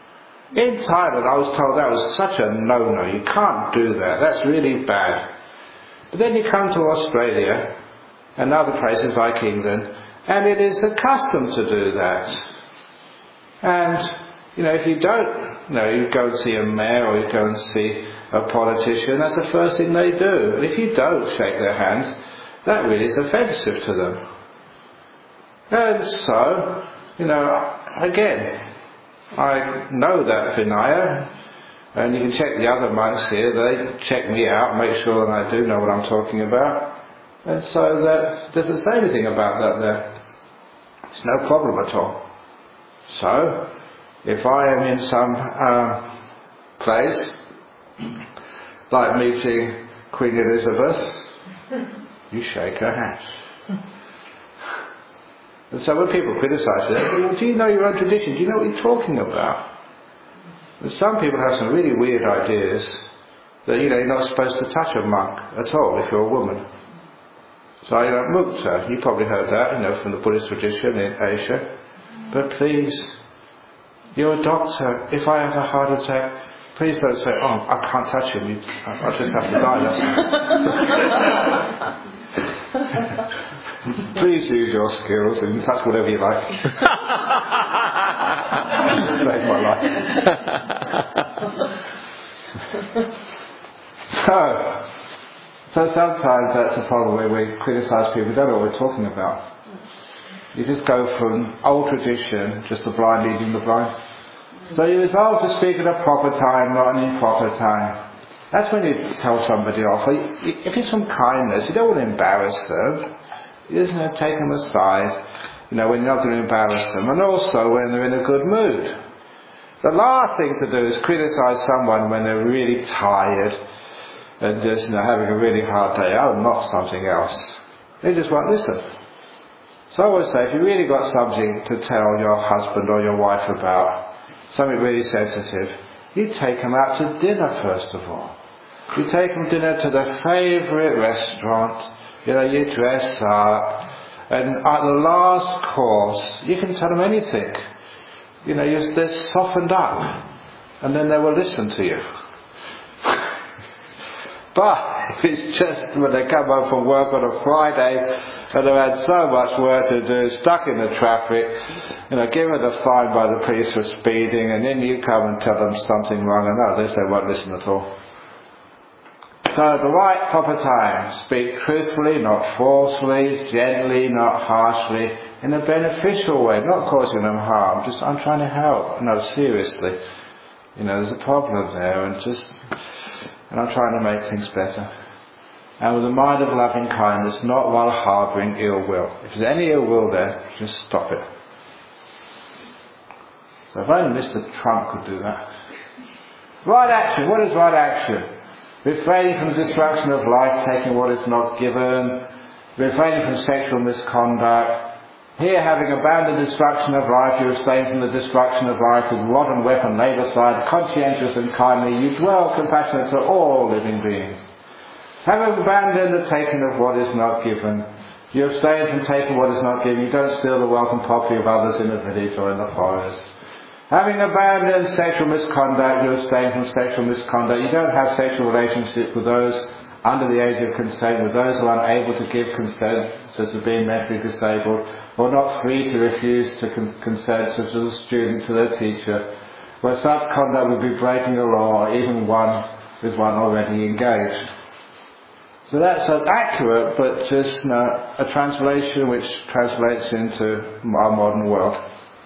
In Thailand, I was told that was such a no-no. You can't do that. That's really bad. But then you come to Australia and other places like England, and it is the custom to do that. And, if you don't, you go and see a mayor or you go and see a politician, that's the first thing they do. And if you don't shake their hands, that really is offensive to them. And so, again, I know that Vinaya, and you can check the other monks here, they check me out, make sure that I do know what I'm talking about. And so that doesn't say anything about that there. It's no problem at all. So, if I am in some place, like meeting Queen Elizabeth, you shake her hand. And so when people criticise it, they say, well, do you know your own tradition? Do you know what you're talking about? And some people have some really weird ideas that, you're not supposed to touch a monk at all if you're a woman. So, mukta, you probably heard that, from the Buddhist tradition in Asia. But please, you're a doctor. If I have a heart attack, please don't say, oh, I can't touch him. I just have to die. Please use your skills and touch whatever you like. Save my life. So sometimes that's a problem where we criticise people who don't know what we're talking about. You just go from old tradition, just the blind leading the blind. So you resolve to speak at a proper time, not an improper time. That's when you tell somebody off. If it's from kindness, you don't want to embarrass them. You just want to take them aside, when you're not going to embarrass them. And also when they're in a good mood. The last thing to do is criticise someone when they're really tired and just having a really hard day. Oh, not something else. They just won't listen. So I would say, if you really got something to tell your husband or your wife about, something really sensitive, you take them out to dinner first of all. You take them dinner to their favourite restaurant, you dress up, and at the last course, you can tell them anything. They're softened up, and then they will listen to you. But if it's just when they come home from work on a Friday and they've had so much work to do, stuck in the traffic, given a fine by the police for speeding, and then you come and tell them something wrong, and this they won't listen at all. So the right proper time, speak truthfully, not falsely, gently, not harshly, in a beneficial way, not causing them harm. Just, I'm trying to help. No, seriously. There's a problem there, and I'm trying to make things better. And with a mind of loving kindness, not while harbouring ill will. If there's any ill will there, just stop it. So if only Mr. Trump could do that. Right action. What is right action? Refraining from the destruction of life, taking what is not given. Refraining from sexual misconduct. Here, having abandoned destruction of life, you abstain from the destruction of life with rod and weapon laid aside, conscientious and kindly, you dwell compassionate to all living beings. Having abandoned the taking of what is not given, you abstain from taking what is not given, you don't steal the wealth and property of others in the village or in the forest. Having abandoned sexual misconduct, you abstain from sexual misconduct, you don't have sexual relationships with those under the age of consent, with those who are unable to give consent, such as being mentally disabled, or not free to refuse to consent, such as a student to their teacher, where such conduct would be breaking the law, or even one with one already engaged. So that's accurate, but just a translation which translates into our modern world.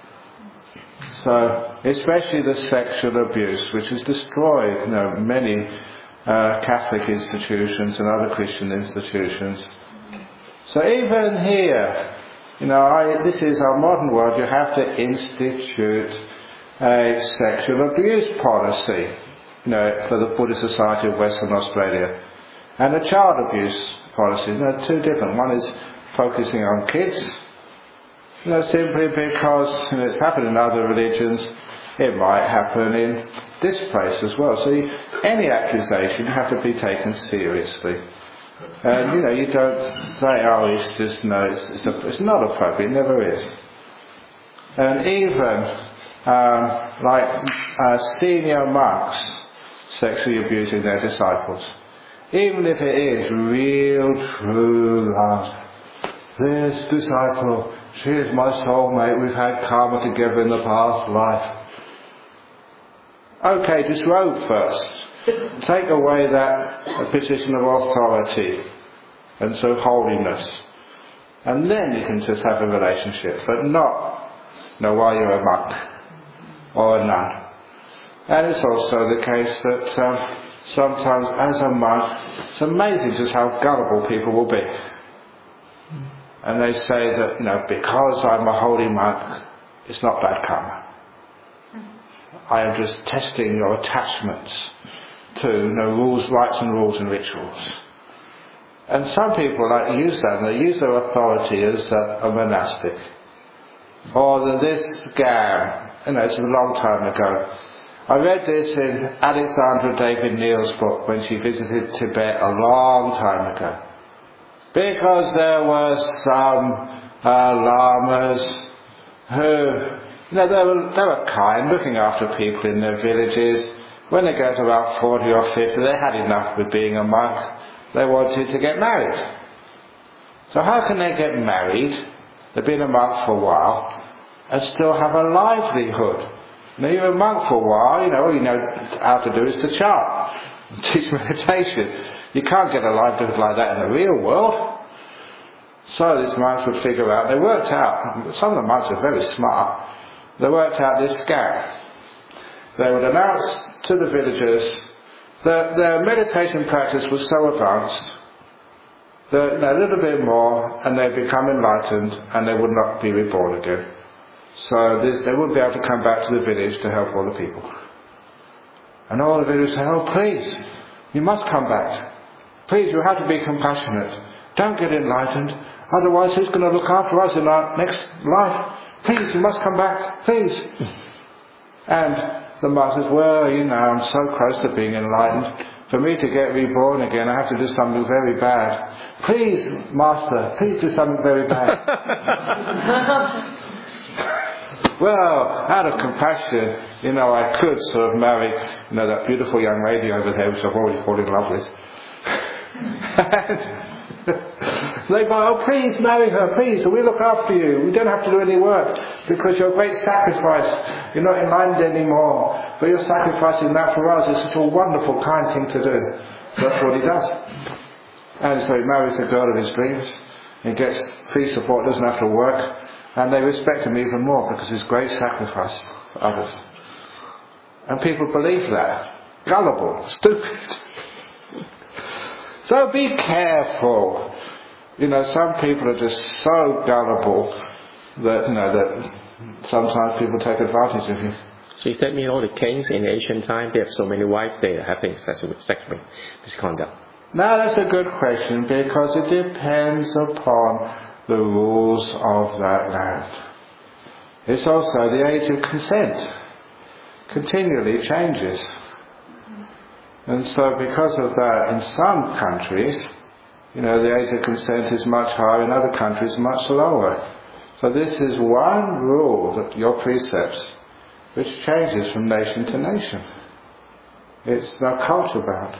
So, especially the sexual abuse, which has destroyed many Catholic institutions and other Christian institutions. So even here, this is our modern world, you have to institute a sexual abuse policy, for the Buddhist Society of Western Australia. And a child abuse policy, two different. One is focusing on kids, simply because it's happened in other religions, it might happen in this place as well. So any accusation have to be taken seriously. And you don't say, oh, it's just, it's not appropriate, it never is. And even senior monks sexually abusing their disciples. Even if it is real, true love. This disciple, she is my soulmate, we've had karma together in the past life. Okay, disrobe first. Take away that position of authority and so holiness. And then you can just have a relationship, but not while you're a monk or a nun. And it's also the case that sometimes as a monk, it's amazing just how gullible people will be. And they say that, because I'm a holy monk, it's not bad karma. I am just testing your attachments to rules, rites and rules and rituals. And some people like to use that, and they use their authority as a monastic. Or this scam, it's a long time ago. I read this in Alexandra David Neal's book when she visited Tibet a long time ago. Because there were some lamas who, they were kind, looking after people in their villages. When they got to about 40 or 50, they had enough with being a monk. They wanted to get married. So how can they get married? They've been a monk for a while and still have a livelihood. You're a monk for a while, all you know how to do is to chant and teach meditation. You can't get a livelihood like that in the real world. So these monks would figure out, they worked out, some of the monks are very smart, they worked out this scam. They would announce to the villagers that their meditation practice was so advanced that a little bit more and they'd become enlightened and they would not be reborn again. So they wouldn't be able to come back to the village to help all the people. And all the villagers say, oh please, you must come back. Please, you have to be compassionate. Don't get enlightened. Otherwise, who's going to look after us in our next life? Please, you must come back. Please. And the master says, well, I'm so close to being enlightened. For me to get reborn again, I have to do something very bad. Please, master, please do something very bad. Well, out of compassion, I could sort of marry, that beautiful young lady over there, which I've already fallen in love with. They go, oh please marry her, please, we look after you. We don't have to do any work because you're a great sacrifice. You're not enlightened anymore, but you're sacrificing that for us. It's such a wonderful, kind thing to do. That's what he does. And so he marries the girl of his dreams. He gets free support, doesn't have to work, and they respect him even more because he's great sacrifice for others. And people believe that. Gullible, stupid. So be careful. Some people are just so gullible that, that sometimes people take advantage of you. So does that mean all the kings in ancient time, they have so many wives, they are having sexual misconduct? No, that's a good question because it depends upon the rules of that land. It's also the age of consent. Continually changes. And so because of that, in some countries, the age of consent is much higher, in other countries much lower. So this is one rule, that your precepts, which changes from nation to nation. It's culture bound.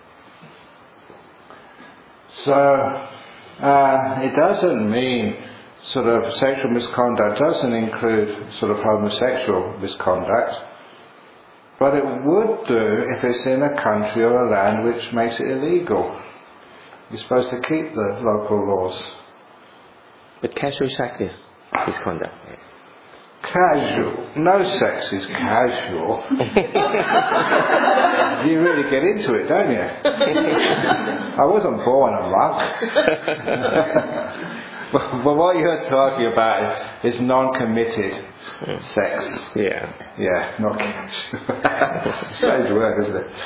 So it doesn't mean sort of sexual misconduct doesn't include sort of homosexual misconduct. But it would do if it's in a country or a land which makes it illegal. You're supposed to keep the local laws. But casual sex is misconduct. Casual. No sex is casual. You really get into it, don't you? I wasn't born a monk. But what you're talking about is non-committed sex. Yeah. Yeah, not casual. Strange word, isn't it?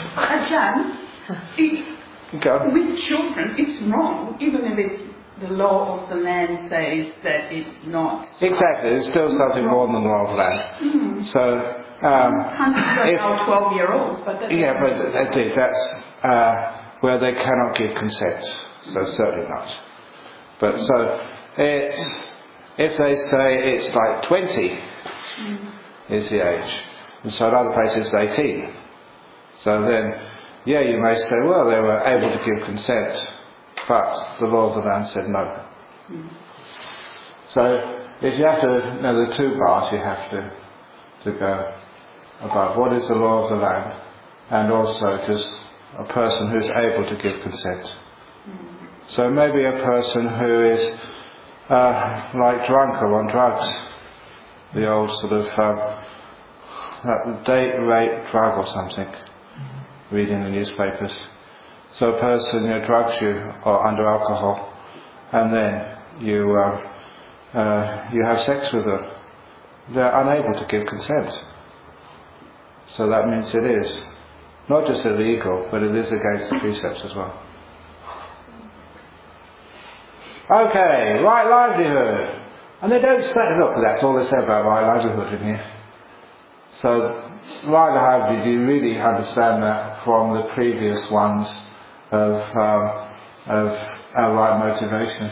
Again, with children, it's wrong, even if it's the law of the land says that it's not. Exactly, it's still something more than the law of the land. Mm-hmm. So, if 12-year-olds, but that's where they cannot give consent. So certainly not. But so it's if they say it's like 20, is the age. And so in other places it's 18. So then, yeah, you may say, well, they were able to give consent, but the law of the land said no. So if you have to know the two bars, you have to go about what is the law of the land, and also just a person who's able to give consent. So maybe a person who is like drunk or on drugs, the old sort of date rape drug or something, reading the newspapers. So a person drugs you or under alcohol, and then you have sex with them. They're unable to give consent. So that means it is not just illegal, but it is against the precepts as well. Okay, right livelihood. And they don't say, look, that's all they say about right livelihood in here. So, right livelihood, you really understand that from the previous ones of our right motivation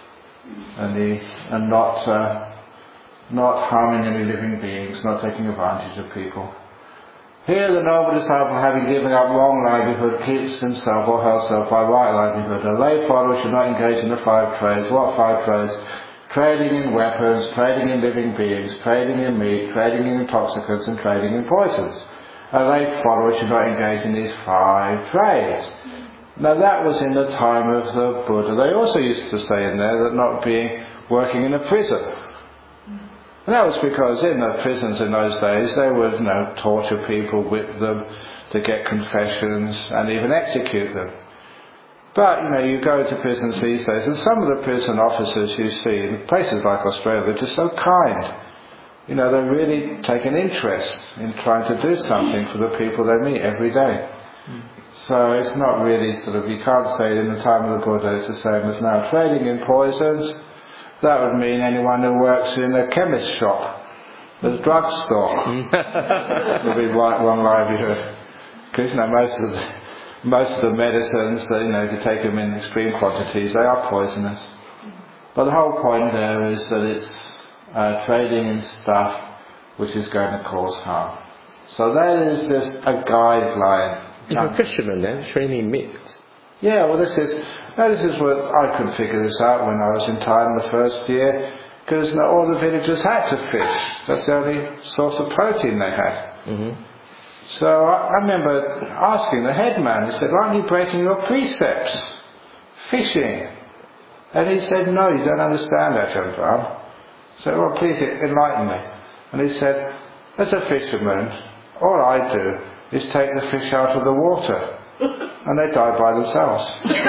and not harming any living beings, not taking advantage of people. Here the noble disciple, having given up wrong livelihood, keeps himself or herself by right livelihood. A lay follower should not engage in the 5 trades. What 5 trades? Trading in weapons, trading in living beings, trading in meat, trading in intoxicants, and trading in poisons. A lay follower should not engage in these 5 trades. Now that was in the time of the Buddha. They also used to say in there that not working in a prison. And that was because in the prisons in those days they would torture people, whip them to get confessions and even execute them. But you go to prisons these days and some of the prison officers you see in places like Australia are just so kind. They really take an interest in trying to do something for the people they meet every day. So it's not really you can't say in the time of the Buddha it's the same as now. Trading in poisons, that would mean anyone who works in a chemist shop, a drugstore, would be wrong livelihood. Because most of the medicines, if you take them in extreme quantities, they are poisonous. But the whole point there is that it's trading in stuff which is going to cause harm. So that is just a guideline. You're a fisherman then, trading meat. Yeah, well this is what I could figure this out when I was in Thailand the first year, because all the villagers had to fish. That's the only source of protein they had. Mm-hmm. So I remember asking the headman, he said, aren't you breaking your precepts? Fishing. And he said, no, you don't understand that, Ajahn Brahm. I said, well, please enlighten me. And he said, as a fisherman, all I do is take the fish out of the water. And they die by themselves.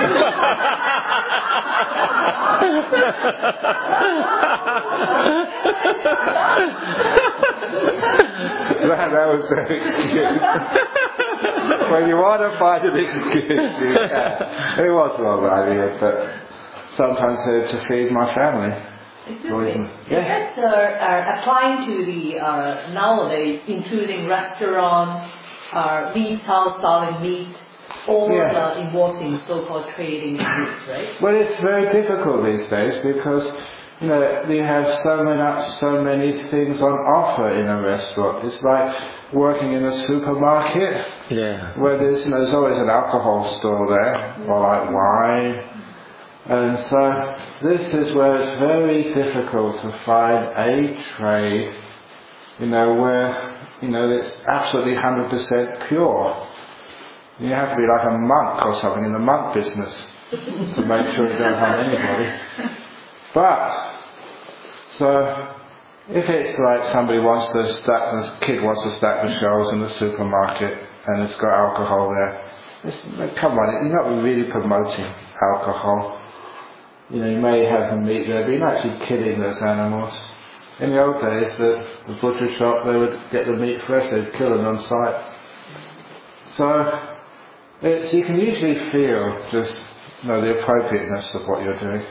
that was their excuse. When you want to find an excuse, you can. It was wrong idea, but sometimes to feed my family. Yes, applying to the nowadays, including restaurants, meat house selling meat, or involved in so-called trading in meat, right? Well, it's very difficult these days because you have so many things on offer in a restaurant. It's like working in a supermarket, where there's always an alcohol store there, or like wine. And so this is where it's very difficult to find a trade, where it's absolutely 100% pure. You have to be like a monk or something in the monk business to make sure you don't harm anybody. But so if it's like a kid wants to stack the shelves in the supermarket and it's got alcohol there, come on, you're not really promoting alcohol. You may have the meat there, but you're not actually killing those animals. In the old days, the butcher shop, they would get the meat fresh, they'd kill them on site. So you can usually feel just the appropriateness of what you're doing.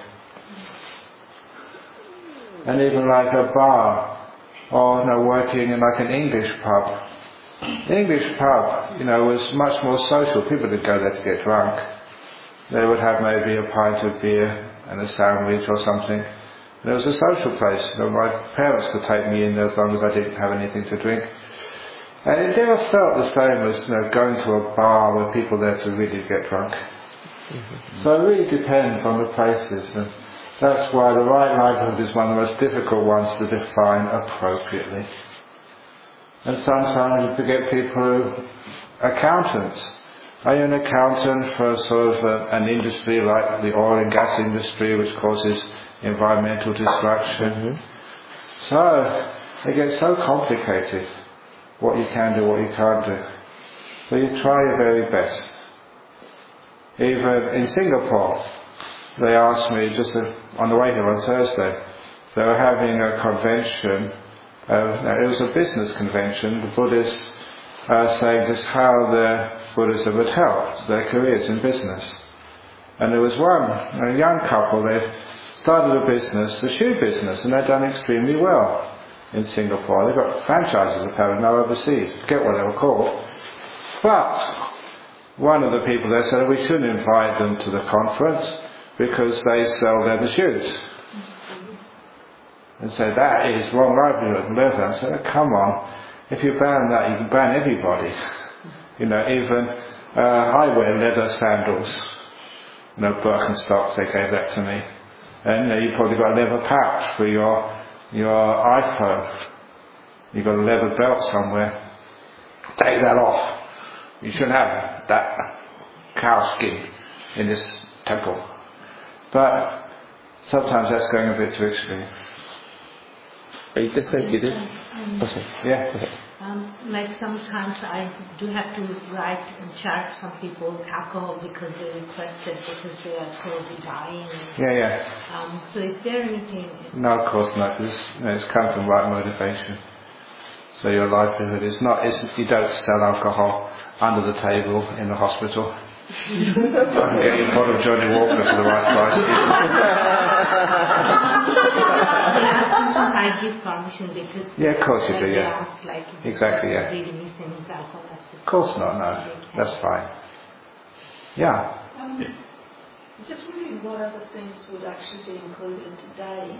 And even like a bar, or working in like an English pub. The English pub, was much more social. People didn't go there to get drunk. They would have maybe a pint of beer and a sandwich or something, There was a social place. My parents could take me in as long as I didn't have anything to drink. And it never felt the same as going to a bar where people are there to really get drunk. Mm-hmm. So it really depends on the places, and that's why the right livelihood is one of the most difficult ones to define appropriately. And sometimes you get people who, accountants. Are you an accountant for sort of an industry like the oil and gas industry, which causes environmental destruction? Mm-hmm. So it gets so complicated, what you can do, what you can't do. So you try your very best. Even in Singapore, they asked me just on the way here on Thursday, they were having a convention, it was a business convention, the Buddhists saying just how their Buddhism had helped their careers in business. And there was a young couple, they started a business, a shoe business, and they'd done extremely well in Singapore. They got franchises apparently now overseas, forget what they were called. But one of the people there said we shouldn't invite them to the conference because they sell leather shoes. And said that is wrong livelihood and leather. I said, oh, come on, if you ban that you can ban everybody. Even I wear leather sandals. Birkenstocks, they gave that to me. And you've probably got a leather pouch for your iPhone. You've got a leather belt somewhere. Take that off. You shouldn't have that cow skin in this temple. But sometimes that's going a bit too extreme. You did? Yeah. Okay. Like sometimes I do have to write and charge some people with alcohol because they requested because they are probably dying. Yeah. So is there anything? No, of course not. It's come from right motivation. So your livelihood is not. You don't sell alcohol under the table in the hospital. You can get your pot of Johnny Walker for the right price. I give permission because of course you do. Yeah, ask, exactly. Yeah. Really missing alcohol. Of course not. No, that's fine. Yeah. Just wondering what other things would actually be included today.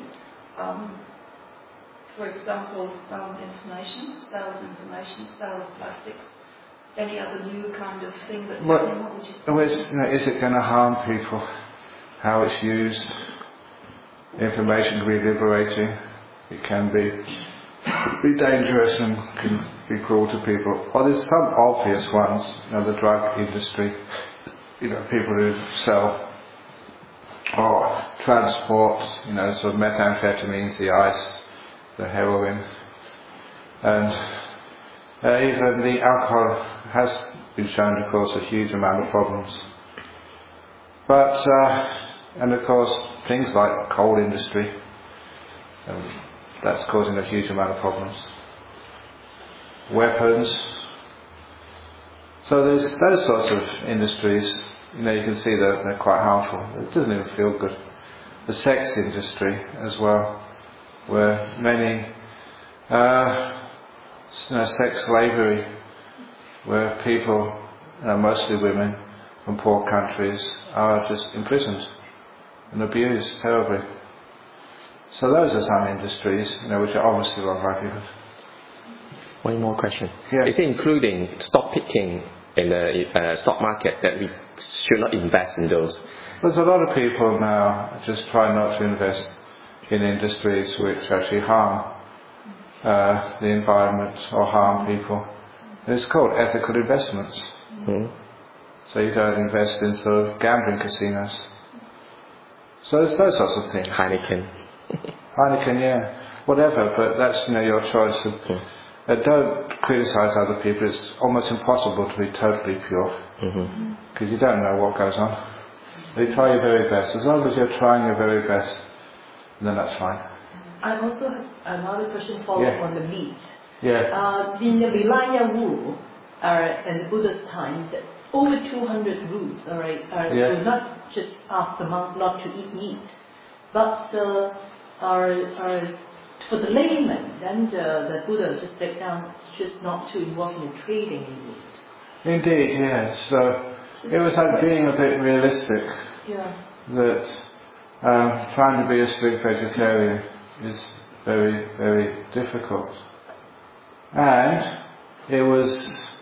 For example, information, sale of information, sale of plastics. Any other new kind of thing that's happening? What would you say? Is it going to harm people? How it's used? Information can be liberating. It can be dangerous and can be cruel to people. Well, there's some obvious ones. The drug industry. People who sell or transport. Sort of methamphetamines, the ice, the heroin, and even the alcohol has been shown to cause a huge amount of problems. But, and of course, things like coal industry, that's causing a huge amount of problems. Weapons. So there's those sorts of industries, you can see that they're quite harmful. It doesn't even feel good. The sex industry as well, where many sex slavery, where people, mostly women from poor countries, are just imprisoned and abused terribly. So those are some industries, which are obviously wrong livelihood. One more question. Yeah. Is it including stock picking in the stock market that we should not invest in those? There's a lot of people now just try not to invest in industries which actually harm the environment or harm people. It's called ethical investments. Mm-hmm. So you don't invest in sort of gambling casinos. So there's those sorts of things. Heineken, yeah, whatever. But that's your choice. Don't criticise other people. It's almost impossible to be totally pure because you don't know what goes on. You try your very best. As long as you're trying your very best, then that's fine. I also have another question following on the meat. Yeah. In the Vinaya rule, in Buddha's time, over 200 rules, were not just ask the monk not to eat meat, but are for the layman, then the Buddha just laid down just not to involve in trading in meat. Indeed, yes. So it was like being a bit realistic. Yeah. That trying to be a strict vegetarian is very, very difficult. And it was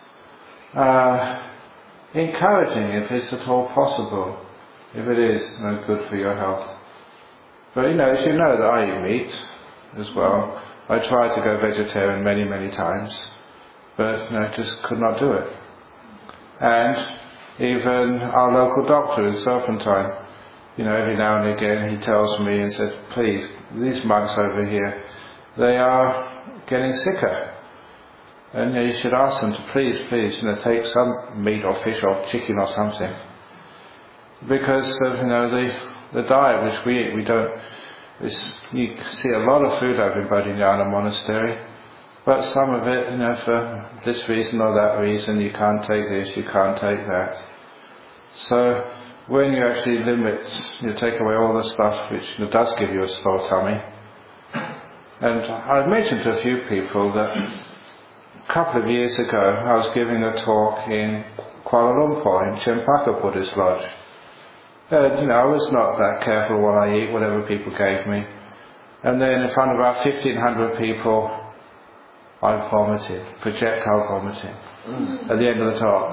encouraging if it's at all possible, if it is no good for your health. But as you know that I eat meat as well. I tried to go vegetarian many, many times, but just could not do it. And even our local doctor in Serpentine, every now and again he tells me and says, please, these monks over here, they are getting sicker. And you should ask them to please, take some meat or fish or chicken or something. Because of, the diet which we eat, you see a lot of food over in Bodhinyana Monastery, but some of it, for this reason or that reason, you can't take this, you can't take that. So when you actually limit, you take away all the stuff which does give you a slow tummy. And I've mentioned to a few people that a couple of years ago I was giving a talk in Kuala Lumpur in Chempaka Buddhist Lodge. And, I was not that careful what I eat, whatever people gave me. And then in front of about 1,500 people, I vomited, projectile vomiting, at the end of the talk.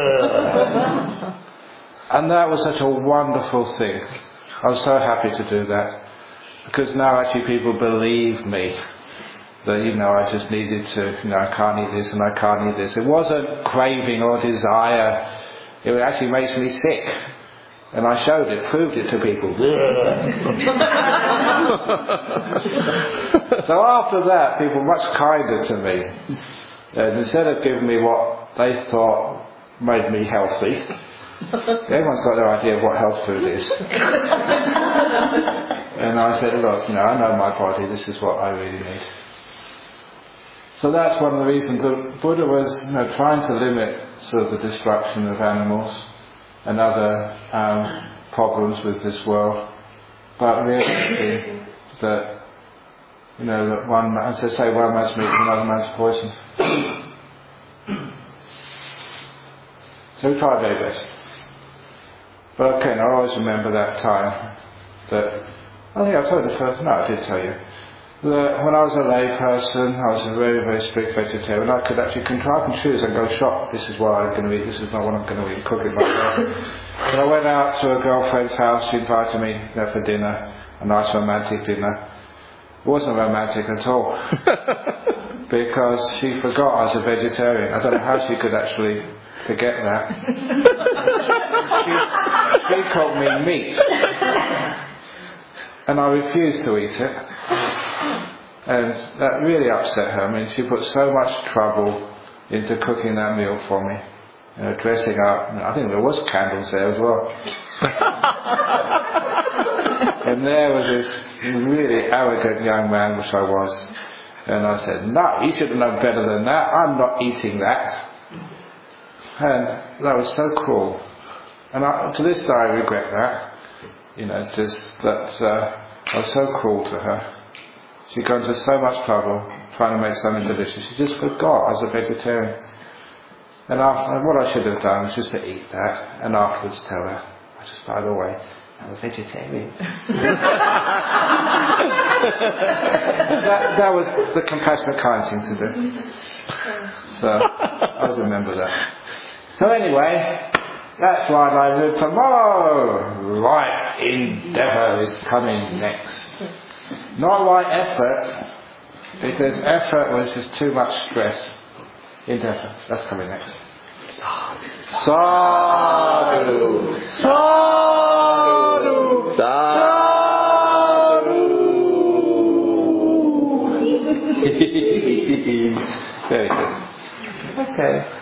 And that was such a wonderful thing. I was so happy to do that. Because now actually people believe me. That, I just needed to, I can't eat this and I can't eat this. It wasn't craving or desire. It actually makes me sick. And I showed it, proved it to people. So after that, people were much kinder to me. And instead of giving me what they thought made me healthy, everyone's got their idea of what health food is. And I said, look, I know my body, this is what I really need. So that's one of the reasons that Buddha was trying to limit sort of the destruction of animals and other problems with this world, but realizing that that one man's meat is another man's poison. So we try our very best. But okay, I always remember that time that I think I told you first. No, I did tell you. That when I was a lay person, I was a very, very strict vegetarian. I could actually contrive and choose and go shop. This is what I'm going to eat. This is not what I'm going to eat. Cook it myself. When I went out to a girlfriend's house, she invited me for dinner, a nice romantic dinner. It wasn't romantic at all, because she forgot I was a vegetarian. I don't know how she could actually forget that. She called me meat, and I refused to eat it. And that really upset her. I mean, she put so much trouble into cooking that meal for me. Dressing up. I think there was candles there as well. And there was this really arrogant young man, which I was. And I said, no, you should have known better than that. I'm not eating that. And that was so cruel. And to this day I regret that. Just that I was so cruel to her. She'd gone to so much trouble trying to make something delicious. She just forgot I was a vegetarian. And what I should have done was just to eat that and afterwards tell her, by the way, I'm a vegetarian. that was the compassionate, kind thing to do. So I always remember that. So anyway, that's why I live tomorrow. Right endeavour is coming next. Not right effort, because effort was just too much stress. Endeavour, that's coming next. Sadhu. Sadhu. Sadhu. Sadhu. Very good. Okay.